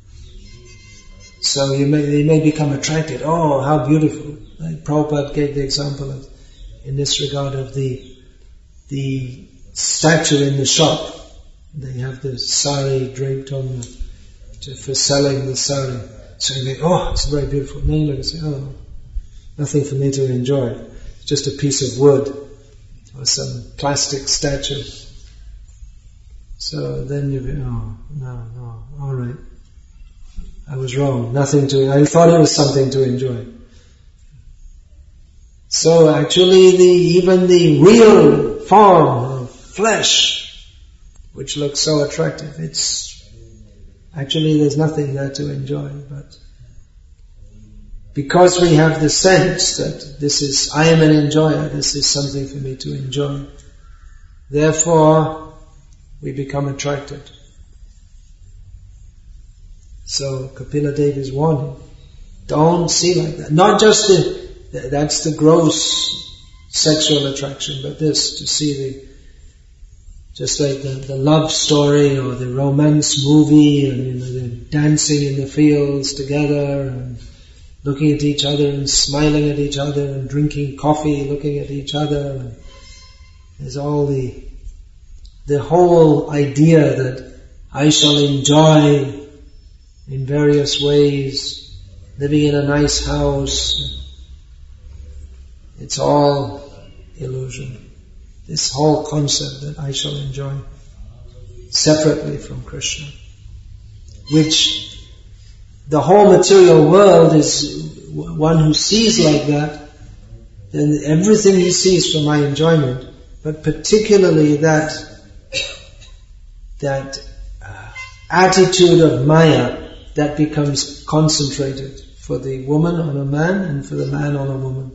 So you may, they may become attracted. Oh, how beautiful. Like Prabhupada gave the example of, in this regard, of the, the statue in the shop. They have the sari draped on the, to, for selling the sari. So you think, oh, it's very beautiful. And then you look and say, oh, nothing for me to enjoy. It's just a piece of wood or some plastic statue. So then you think, oh, no, no, all right. I was wrong. Nothing to, I thought it was something to enjoy. So actually the, even the real form of flesh, which looks so attractive, it's, actually there's nothing there to enjoy. But because we have the sense that this is, I am an enjoyer, this is something for me to enjoy, therefore we become attracted. So Kapila Deva is warning, don't see like that. Not just the, that's the gross sexual attraction, but this, to see the, just like the, the love story or the romance movie, and you know, they're dancing in the fields together and looking at each other and smiling at each other and drinking coffee, looking at each other. And there's all the the whole idea that I shall enjoy in various ways, living in a nice house. It's all illusion. This whole concept that I shall enjoy separately from Krishna, which the whole material world is one who sees like that, then everything he sees for my enjoyment, but particularly that that uh, attitude of Maya that becomes concentrated for the woman on a man and for the man on a woman.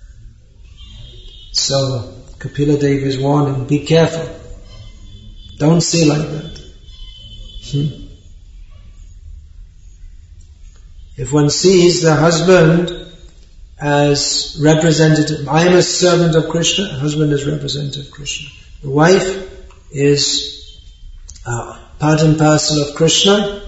So Kapila Deva is warning, be careful. Don't see like that. Hmm. If one sees the husband as representative, I am a servant of Krishna, husband is representative of Krishna. The wife is uh, part and parcel of Krishna.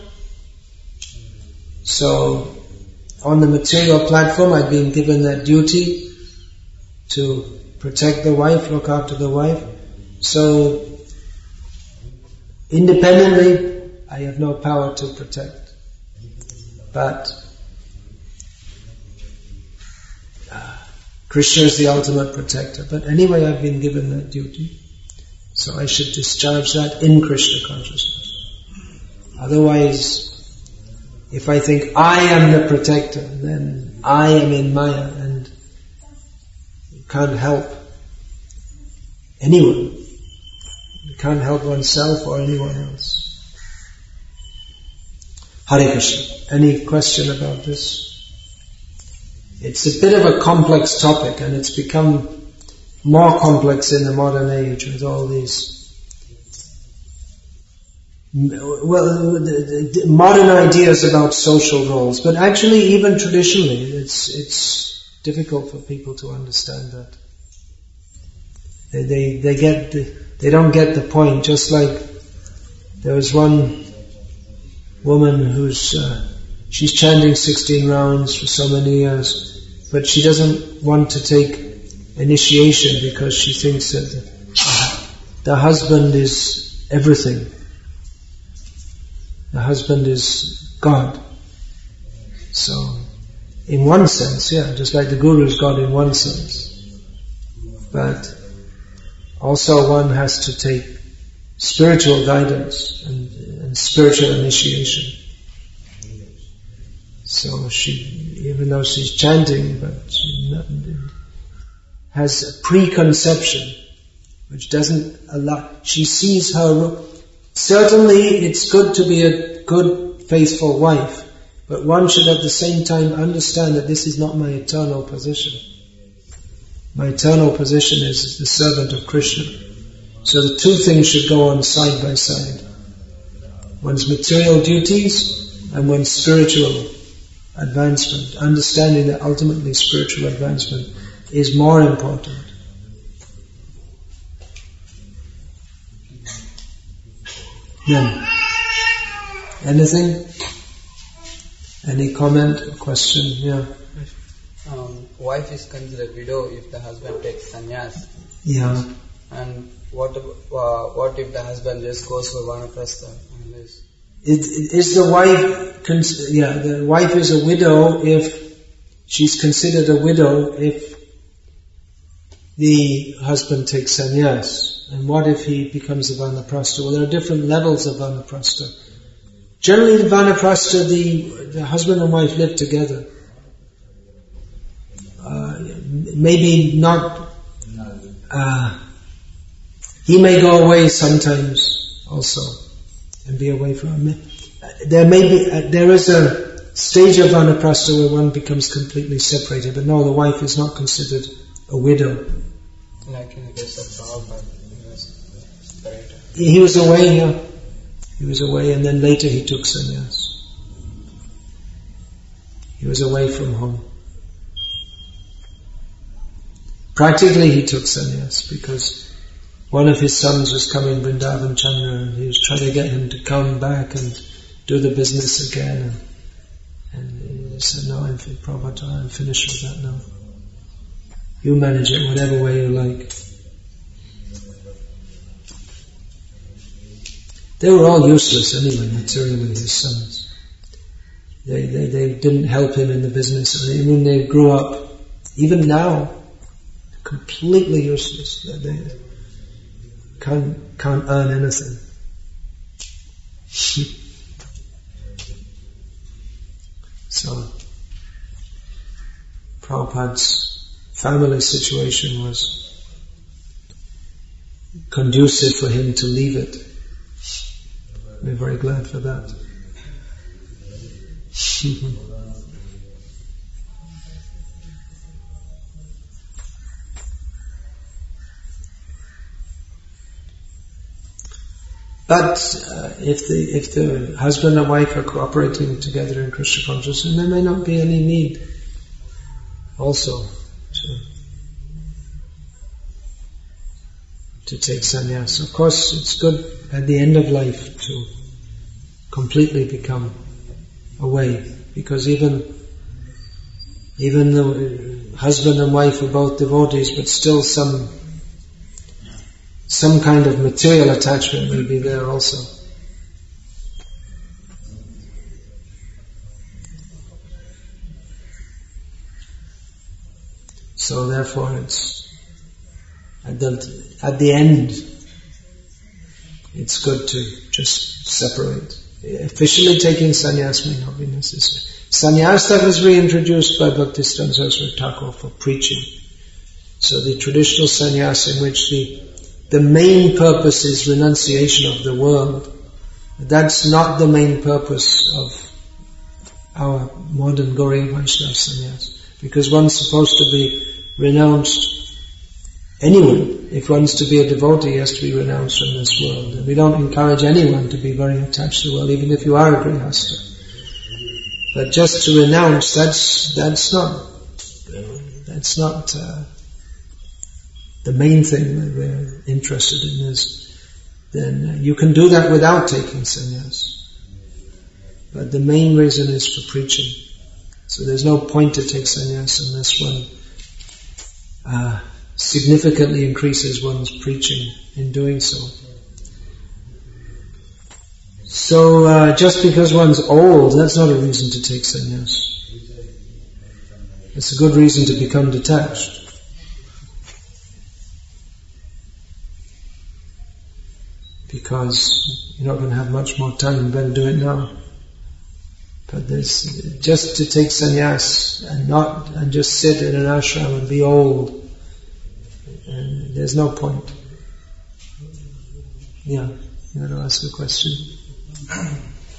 So, on the material platform, I've been given that duty to protect the wife, look after the wife. So, independently, I have no power to protect. But uh, Krishna is the ultimate protector. But anyway, I've been given that duty. So I should discharge that in Krishna consciousness. Otherwise, if I think I am the protector, then I am in Maya, and can't help anyone. You can't help oneself or anyone else. Hare Krishna. Any question about this? It's a bit of a complex topic, and it's become more complex in the modern age with all these well, the, the modern ideas about social roles. But actually, even traditionally, it's it's difficult for people to understand that. They they, they get the, they don't get the point. Just like there was one woman who's uh, she's chanting sixteen rounds for so many years, but she doesn't want to take initiation because she thinks that the, the husband is everything. The husband is God. So, in one sense, yeah, just like the Guru is God in one sense. But also one has to take spiritual guidance and, and spiritual initiation. So she, even though she's chanting, but she has a preconception which doesn't allow, she sees her. Certainly it's good to be a good, faithful wife, but one should at the same time understand that this is not my eternal position. My eternal position is the servant of Krishna. So the two things should go on side by side. One's material duties and one's spiritual advancement. Understanding that ultimately spiritual advancement is more important. Yeah. Anything? Any comment or question? Yeah. Um, wife is considered widow if the husband takes sannyas. Yeah. And what uh, what if the husband just goes for vanaprastha? It, it, is the wife? Cons- yeah, the wife is a widow if she's considered a widow if the husband takes sannyas. And what if he becomes a vanaprastha? Well, there are different levels of vanaprastha. Generally, in vanaprastha, the the husband and wife live together. Uh, maybe not. Uh, he may go away sometimes also and be away from him. There may be. Uh, there is a stage of vanaprastha where one becomes completely separated. But no, the wife is not considered a widow. Like in the case of Prabhupada, he was separated. He was away. Yeah, he was away, and then later he took sannyas. He was away from home. Practically he took sannyas because one of his sons was coming, Vrindavan Chandra, and he was trying to get him to come back and do the business again. And, and he said, no, I'm Prabhupada, I'm finished with that now. You manage it whatever way you like. They were all useless anyway, materially, his sons. They, they, they didn't help him in the business. I mean, they grew up, even now, completely useless. They can't, can't earn anything. So, Prabhupada's family situation was conducive for him to leave it. We're very glad for that. But uh, if the if the husband and wife are cooperating together in Krishna consciousness, there may not be any need also to, to take sannyas. Of course, it's good at the end of life to completely become away, because even even the husband and wife are both devotees, but still some some kind of material attachment may be there also. So therefore it's at the, at the end it's good to just separate. Officially taking sannyas may not be necessary. Sannyas that was reintroduced by Bhaktisiddhanta Saraswati Thakur for preaching. So the traditional sannyas in which the the main purpose is renunciation of the world, that's not the main purpose of our modern Gauriya Vaishnava sannyas. Because one's supposed to be renounced anyway. If one's to be a devotee, he has to be renounced from this world. And we don't encourage anyone to be very attached to the world, even if you are a grihastha. But just to renounce, that's that's not that's not uh, the main thing that we're interested in. Is then uh, you can do that without taking sannyas. But the main reason is for preaching. So there's no point to take sannyas unless one uh, significantly increases one's preaching in doing so. So uh, just because one's old, that's not a reason to take sannyas. It's a good reason to become detached. Because you're not going to have much more time, you better do it now. But there's just to take sannyas and not and just sit in an ashram and be old, and there's no point. Yeah, you want to ask a question? I,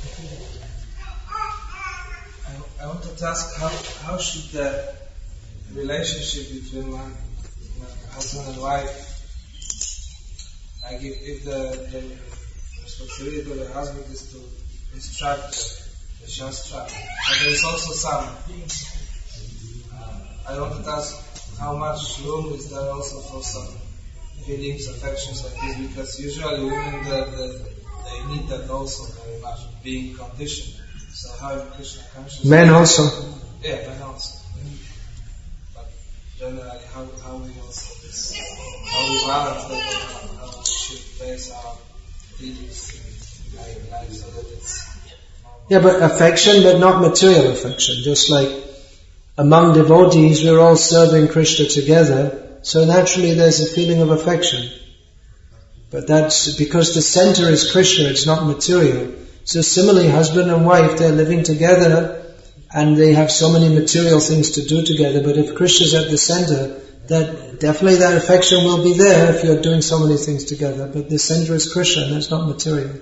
I wanted to ask how how should the relationship between one, husband and wife, like if, if the, the responsibility of the husband is to instruct the Shastra, but there is also some, uh, I wanted to ask how much room is there also for some feelings, affections like this, because usually women, the, the, they need that also very much, being conditioned. So how in Krishna consciousness... Men also. Yeah, men also. But generally, how, how we also this, how we balance that, how we should base our feelings in our lives so that it's... Yeah, but affection, but not material affection. Just like among devotees, we're all serving Krishna together, so naturally there's a feeling of affection. But that's because the center is Krishna, it's not material. So similarly, husband and wife, they're living together and they have so many material things to do together, but if Krishna's at the center, that definitely that affection will be there if you're doing so many things together. But the center is Krishna, and that's not material.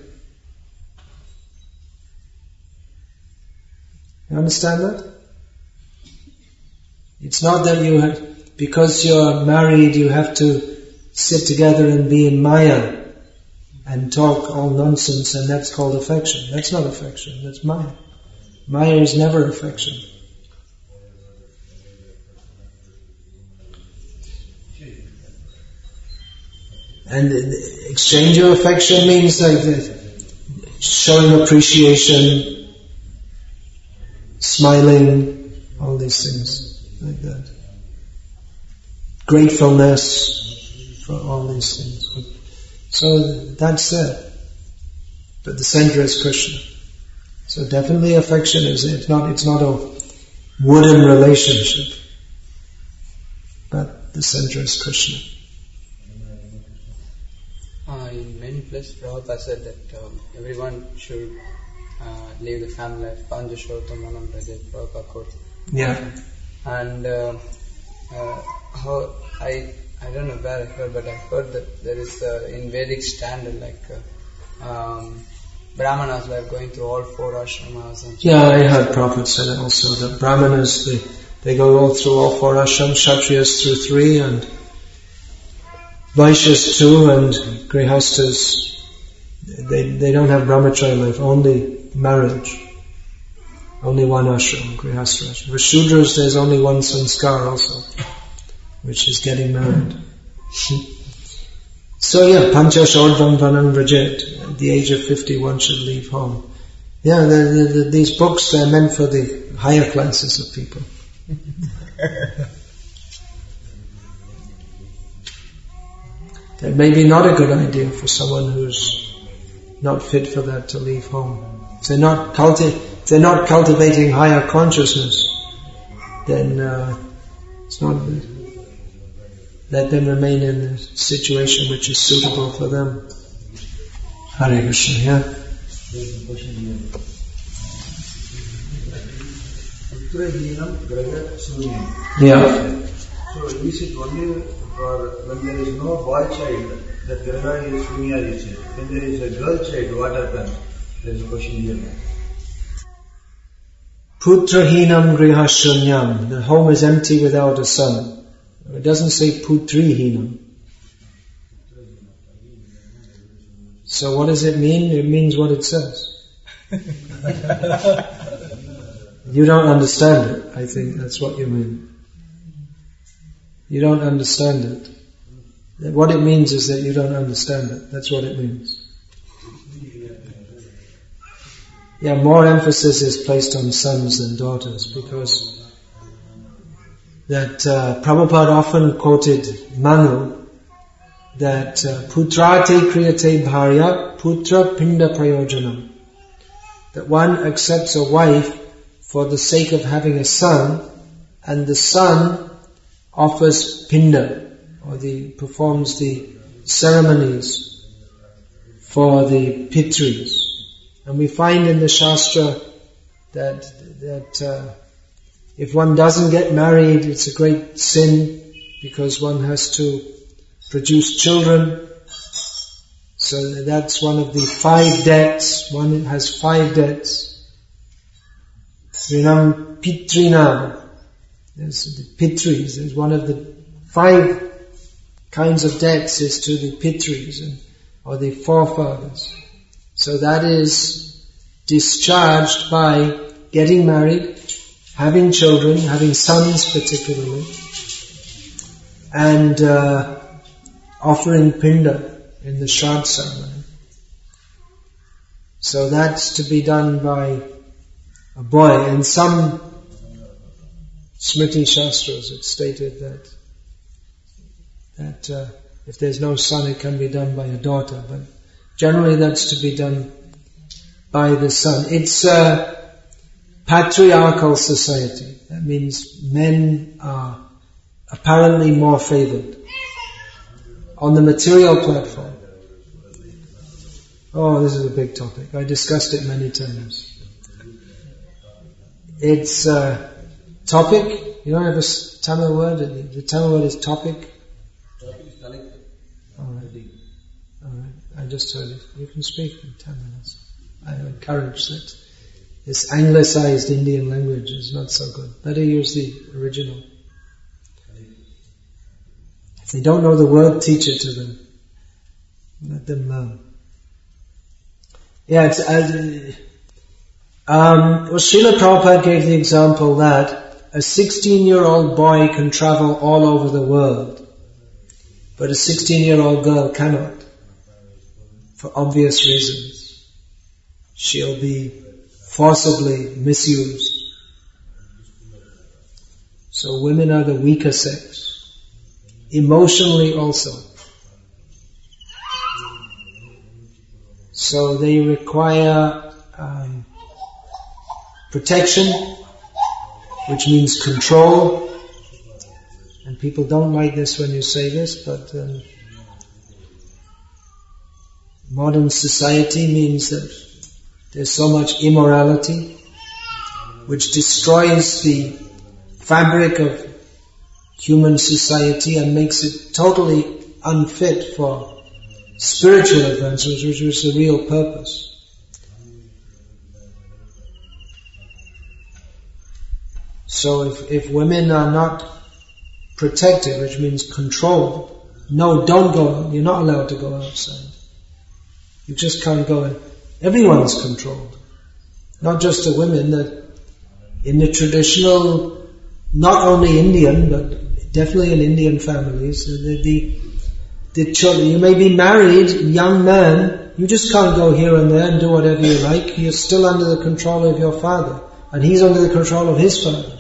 You understand that? It's not that you have, because you're married, you have to sit together and be in Maya and talk all nonsense, and that's called affection. That's not affection, that's Maya. Maya is never affection. And exchange of affection means like showing appreciation, smiling, all these things like that. Gratefulness for all these things. So that's it. But the center is Krishna. So definitely affection is it's not it's not a wooden relationship. But the center is Krishna. Uh, in many places, Prabhupada said that um, everyone should uh, live the family life. Panjashrotam Manam Raja, Prabhupada quote. Yeah. And uh, uh, how I I don't know where I heard, but I heard that there is uh, in Vedic standard like uh, um, Brahmanas were going through all four ashramas. And yeah, I heard Prabhupada say that also. That Brahmanas they they go all through all four ashrams, Kshatriyas through three, and Vaishyas two, and Grihastas. They they don't have brahmacharya life, only marriage. Only one ashram, Grihastha ashram. For Shudras, there's only one sanskar also, which is getting married. So yeah, Panchash Ordvam Vanam Vrajet. At the age of fifty, one should leave home. Yeah, the, the, the, these books, they're meant for the higher classes of people. That may be not a good idea for someone who's not fit for that to leave home. If they're not culti- if they're not cultivating higher consciousness, then uh, it's not good. Let them remain in a situation which is suitable for them. Hare Krishna, yeah? Yeah. So is it only for when there is no boy child that Giraraj is Shunya is it? When there is a girl child, what happens? There is a question here. Putrahinam grihashunyam. The home is empty without a son. It doesn't say putrihinam. So what does it mean? It means what it says. You don't understand it. I think that's what you mean. You don't understand it. What it means is that you don't understand it. That's what it means. Yeah, more emphasis is placed on sons than daughters because that uh, Prabhupada often quoted Manu that uh, putrate kriyate bharya putra pinda prayojanam, that one accepts a wife for the sake of having a son, and the son offers pinda, or the performs the ceremonies for the pitris. And we find in the Shastra that that uh, if one doesn't get married, it's a great sin because one has to produce children. So that's one of the five debts. One has five debts. Rinam Pitrinam. There's the Pitris. There's one of the five kinds of debts is to the Pitris and, or the forefathers. So that is discharged by getting married, having children, having sons particularly, and uh, offering pinda in the Shraddha ceremony. So that's to be done by a boy. In some Smriti Shastras it's stated that that uh, if there's no son it can be done by a daughter, but generally that's to be done by the son. It's a patriarchal society. That means men are apparently more favored on the material platform. Oh, this is a big topic. I discussed it many times. It's a topic. You don't have a Tamil word. The Tamil word is topic. Alright. Alright. I just heard it. You can speak in Tamil. I encourage that. This anglicized Indian language is not so good. Better use the original. If they don't know the word, teach it to them. Let them learn. Yeah, it's, uh, um, well, Srila Prabhupada gave the example that a sixteen-year-old boy can travel all over the world, but a sixteen-year-old girl cannot, for obvious reasons. She'll be forcibly misused. So women are the weaker sex, emotionally also. So they require um, protection, which means control. And people don't like this when you say this, but um, modern society means that there's so much immorality, which destroys the fabric of human society and makes it totally unfit for spiritual advancement, which was the real purpose. So if, if women are not protected, which means controlled, no, don't go, you're not allowed to go outside. You just can't go in. Everyone's controlled. Not just the women, that in the traditional, not only Indian, but definitely in Indian families, the, the, the children, you may be married, young man, you just can't go here and there and do whatever you like. You're still under the control of your father, and he's under the control of his father.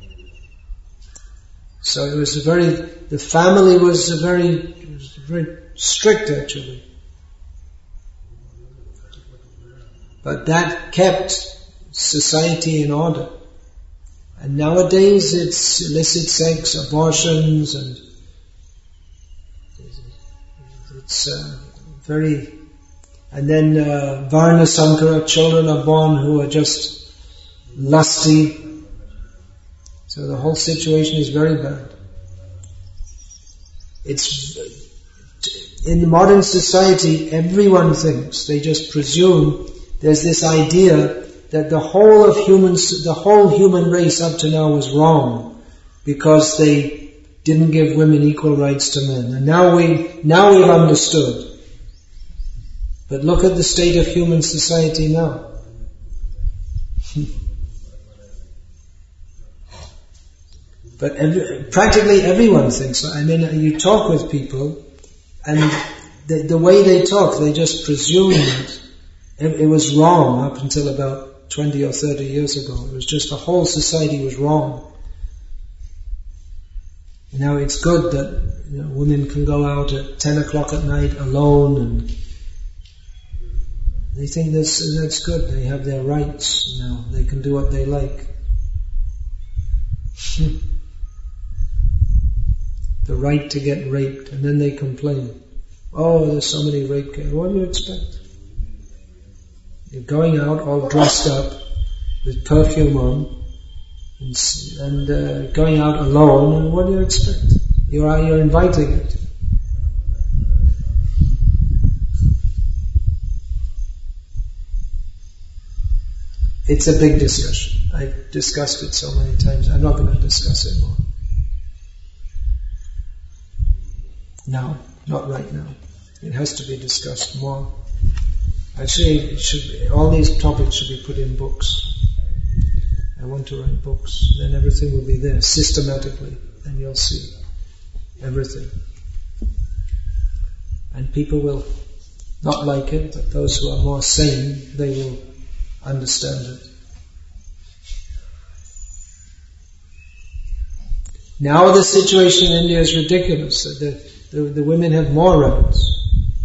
So it was a very, the family was a very, it was very strict actually. But that kept society in order. And nowadays it's illicit sex, abortions, and it's uh, very... And then uh, Varna Sankara, children are born who are just lusty. So the whole situation is very bad. It's in modern society, everyone thinks, they just presume there's this idea that the whole of humans, the whole human race up to now was wrong because they didn't give women equal rights to men. And now we, now we've understood. But look at the state of human society now. But every, practically everyone thinks so. I mean, you talk with people, and the, the way they talk, they just presume that it, it was wrong up until about twenty or thirty years ago. It was just the whole society was wrong. Now it's good that, you know, women can go out at ten o'clock at night alone, and they think that's, that's good. They have their rights now. They can do what they like. The right to get raped, and then they complain. Oh, there's so many rape cases. What do you expect? You're going out all dressed up with perfume on, and, and uh, going out alone, and what do you expect? You are you're inviting it. It's a big discussion. I've discussed it so many times. I'm not going to discuss it more. No, not right now. It has to be discussed more. Actually, it should be, all these topics should be put in books. I want to write books. Then everything will be there systematically, and you'll see everything. And people will not like it, but those who are more sane, they will understand it. Now the situation in India is ridiculous. The, the, the women have more rights.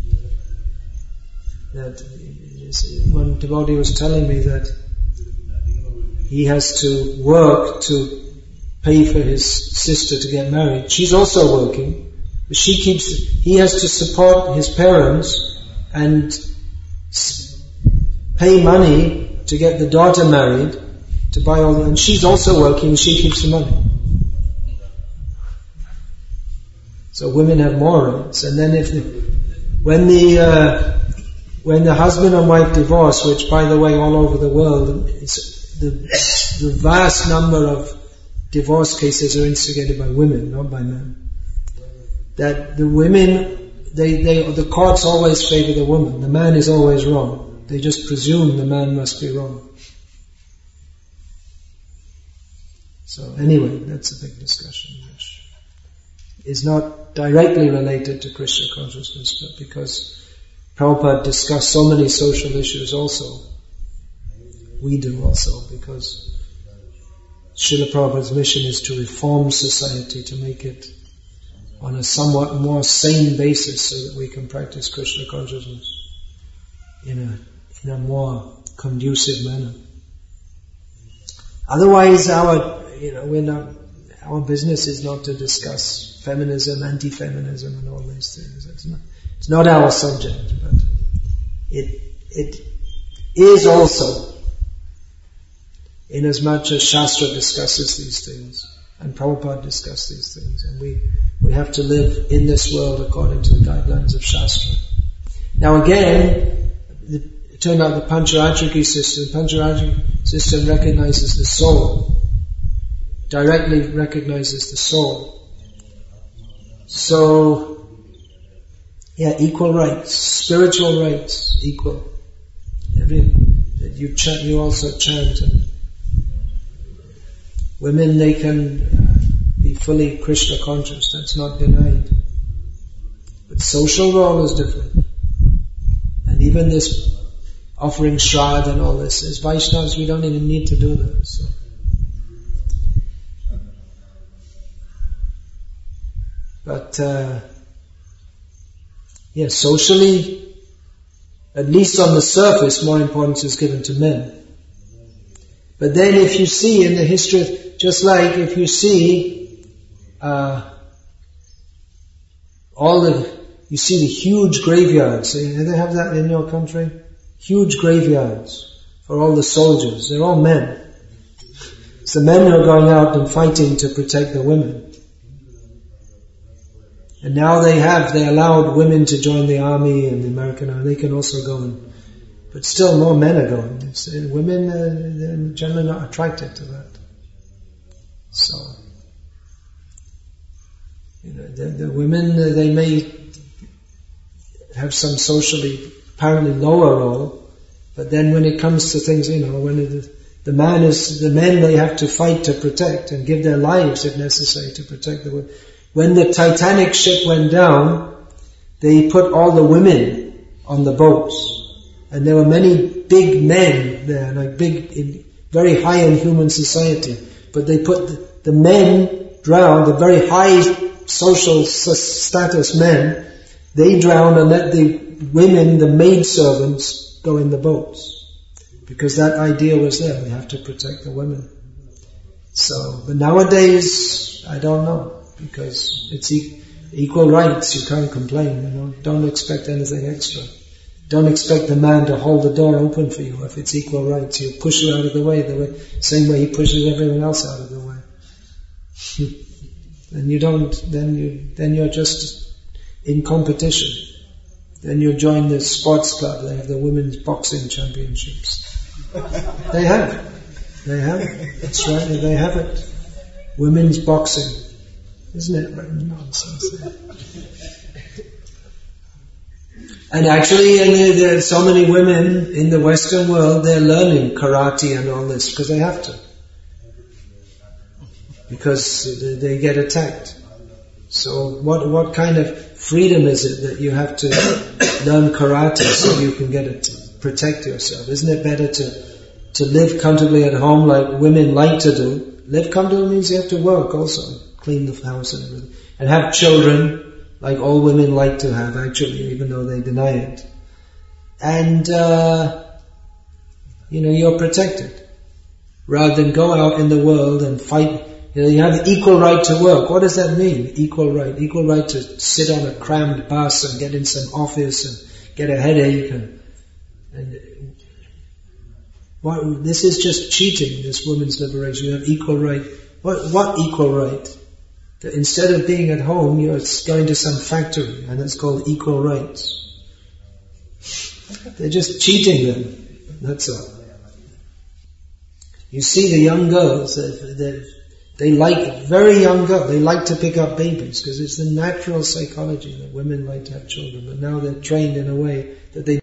That one devotee was telling me that he has to work to pay for his sister to get married. She's also working, but she keeps. He has to support his parents and pay money to get the daughter married, to buy all the, and she's also working, and she keeps the money. So women have more rights. And then if the, when the uh, when the husband and wife divorce, which by the way all over the world, it's the the vast number of divorce cases are instigated by women, not by men. That the women, they they the courts always favor the woman. The man is always wrong. They just presume the man must be wrong. So anyway, that's a big discussion, which is not directly related to Krishna consciousness, but because Prabhupada discussed so many social issues also. We do also, because Srila Prabhupada's mission is to reform society, to make it on a somewhat more sane basis so that we can practice Krishna consciousness in a in a more conducive manner. Otherwise, our you know we're not our business is not to discuss feminism, anti-feminism, and all these things. It's not, it's not our subject, but it it is also, inasmuch as Shastra discusses these things, and Prabhupada discussed these things, and we we have to live in this world according to the guidelines of Shastra. Now again, the, it turned out the Pancharatriki system, Pancharatriki system recognizes the soul, directly recognizes the soul. So, yeah, equal rights, spiritual rights, equal. Every you chant, you also chant. And women, they can be fully Krishna conscious. That's not denied. But social role is different. And even this offering Shraddha and all this, as Vaishnavas, we don't even need to do that. So. But, uh, yeah, socially, at least on the surface, more importance is given to men. But then if you see in the history, of, just like if you see, uh, all the, you see the huge graveyards. Do they have that in your country? Huge graveyards for all the soldiers. They're all men. It's the men who are going out and fighting to protect the women. And now they have, they allowed women to join the army and the American army. They can also go and, but still more men are going. It's, uh, women, uh, they're generally not attracted to that. So, you know, the, the women, uh, they may have some socially, apparently lower role, but then when it comes to things, you know, when it, the man is, the men they have to fight to protect and give their lives if necessary to protect the women. When the Titanic ship went down, they put all the women on the boats. And there were many big men there, like big, in, very high in human society. But they put the, the men drowned, the very high social status men, they drowned and let the women, the maidservants, go in the boats. Because that idea was there, we have to protect the women. So, but nowadays, I don't know. Because it's e- equal rights, you can't complain, you know. Don't expect anything extra. Don't expect the man to hold the door open for you if it's equal rights. He'll push you out of the way, the way, same way he pushes everyone else out of the way. And you don't, then you, then you're just in competition. Then you join the sports club, they have the women's boxing championships. They have. They have. That's right, they have it. Women's boxing. Isn't it nonsense? And actually, and there are so many women in the Western world, they're learning karate and all this because they have to. Because they get attacked. So what what kind of freedom is it that you have to learn karate so you can get it to protect yourself? Isn't it better to to live comfortably at home like women like to do? Live comfortably means you have to work also. Clean the house and everything. And have children, like all women like to have, actually, even though they deny it. And, uh, you know, you're protected. Rather than go out in the world and fight. You know, you have the equal right to work. What does that mean? Equal right. Equal right to sit on a crammed bus and get in some office and get a headache. And, and what, this is just cheating, this women's liberation. You have equal right. What, what equal right? That instead of being at home, you're going to some factory, and it's called equal rights. They're just cheating them. That's all. You see the young girls, they, they like, very young girls, they like to pick up babies, because it's the natural psychology that women like to have children, but now they're trained in a way that they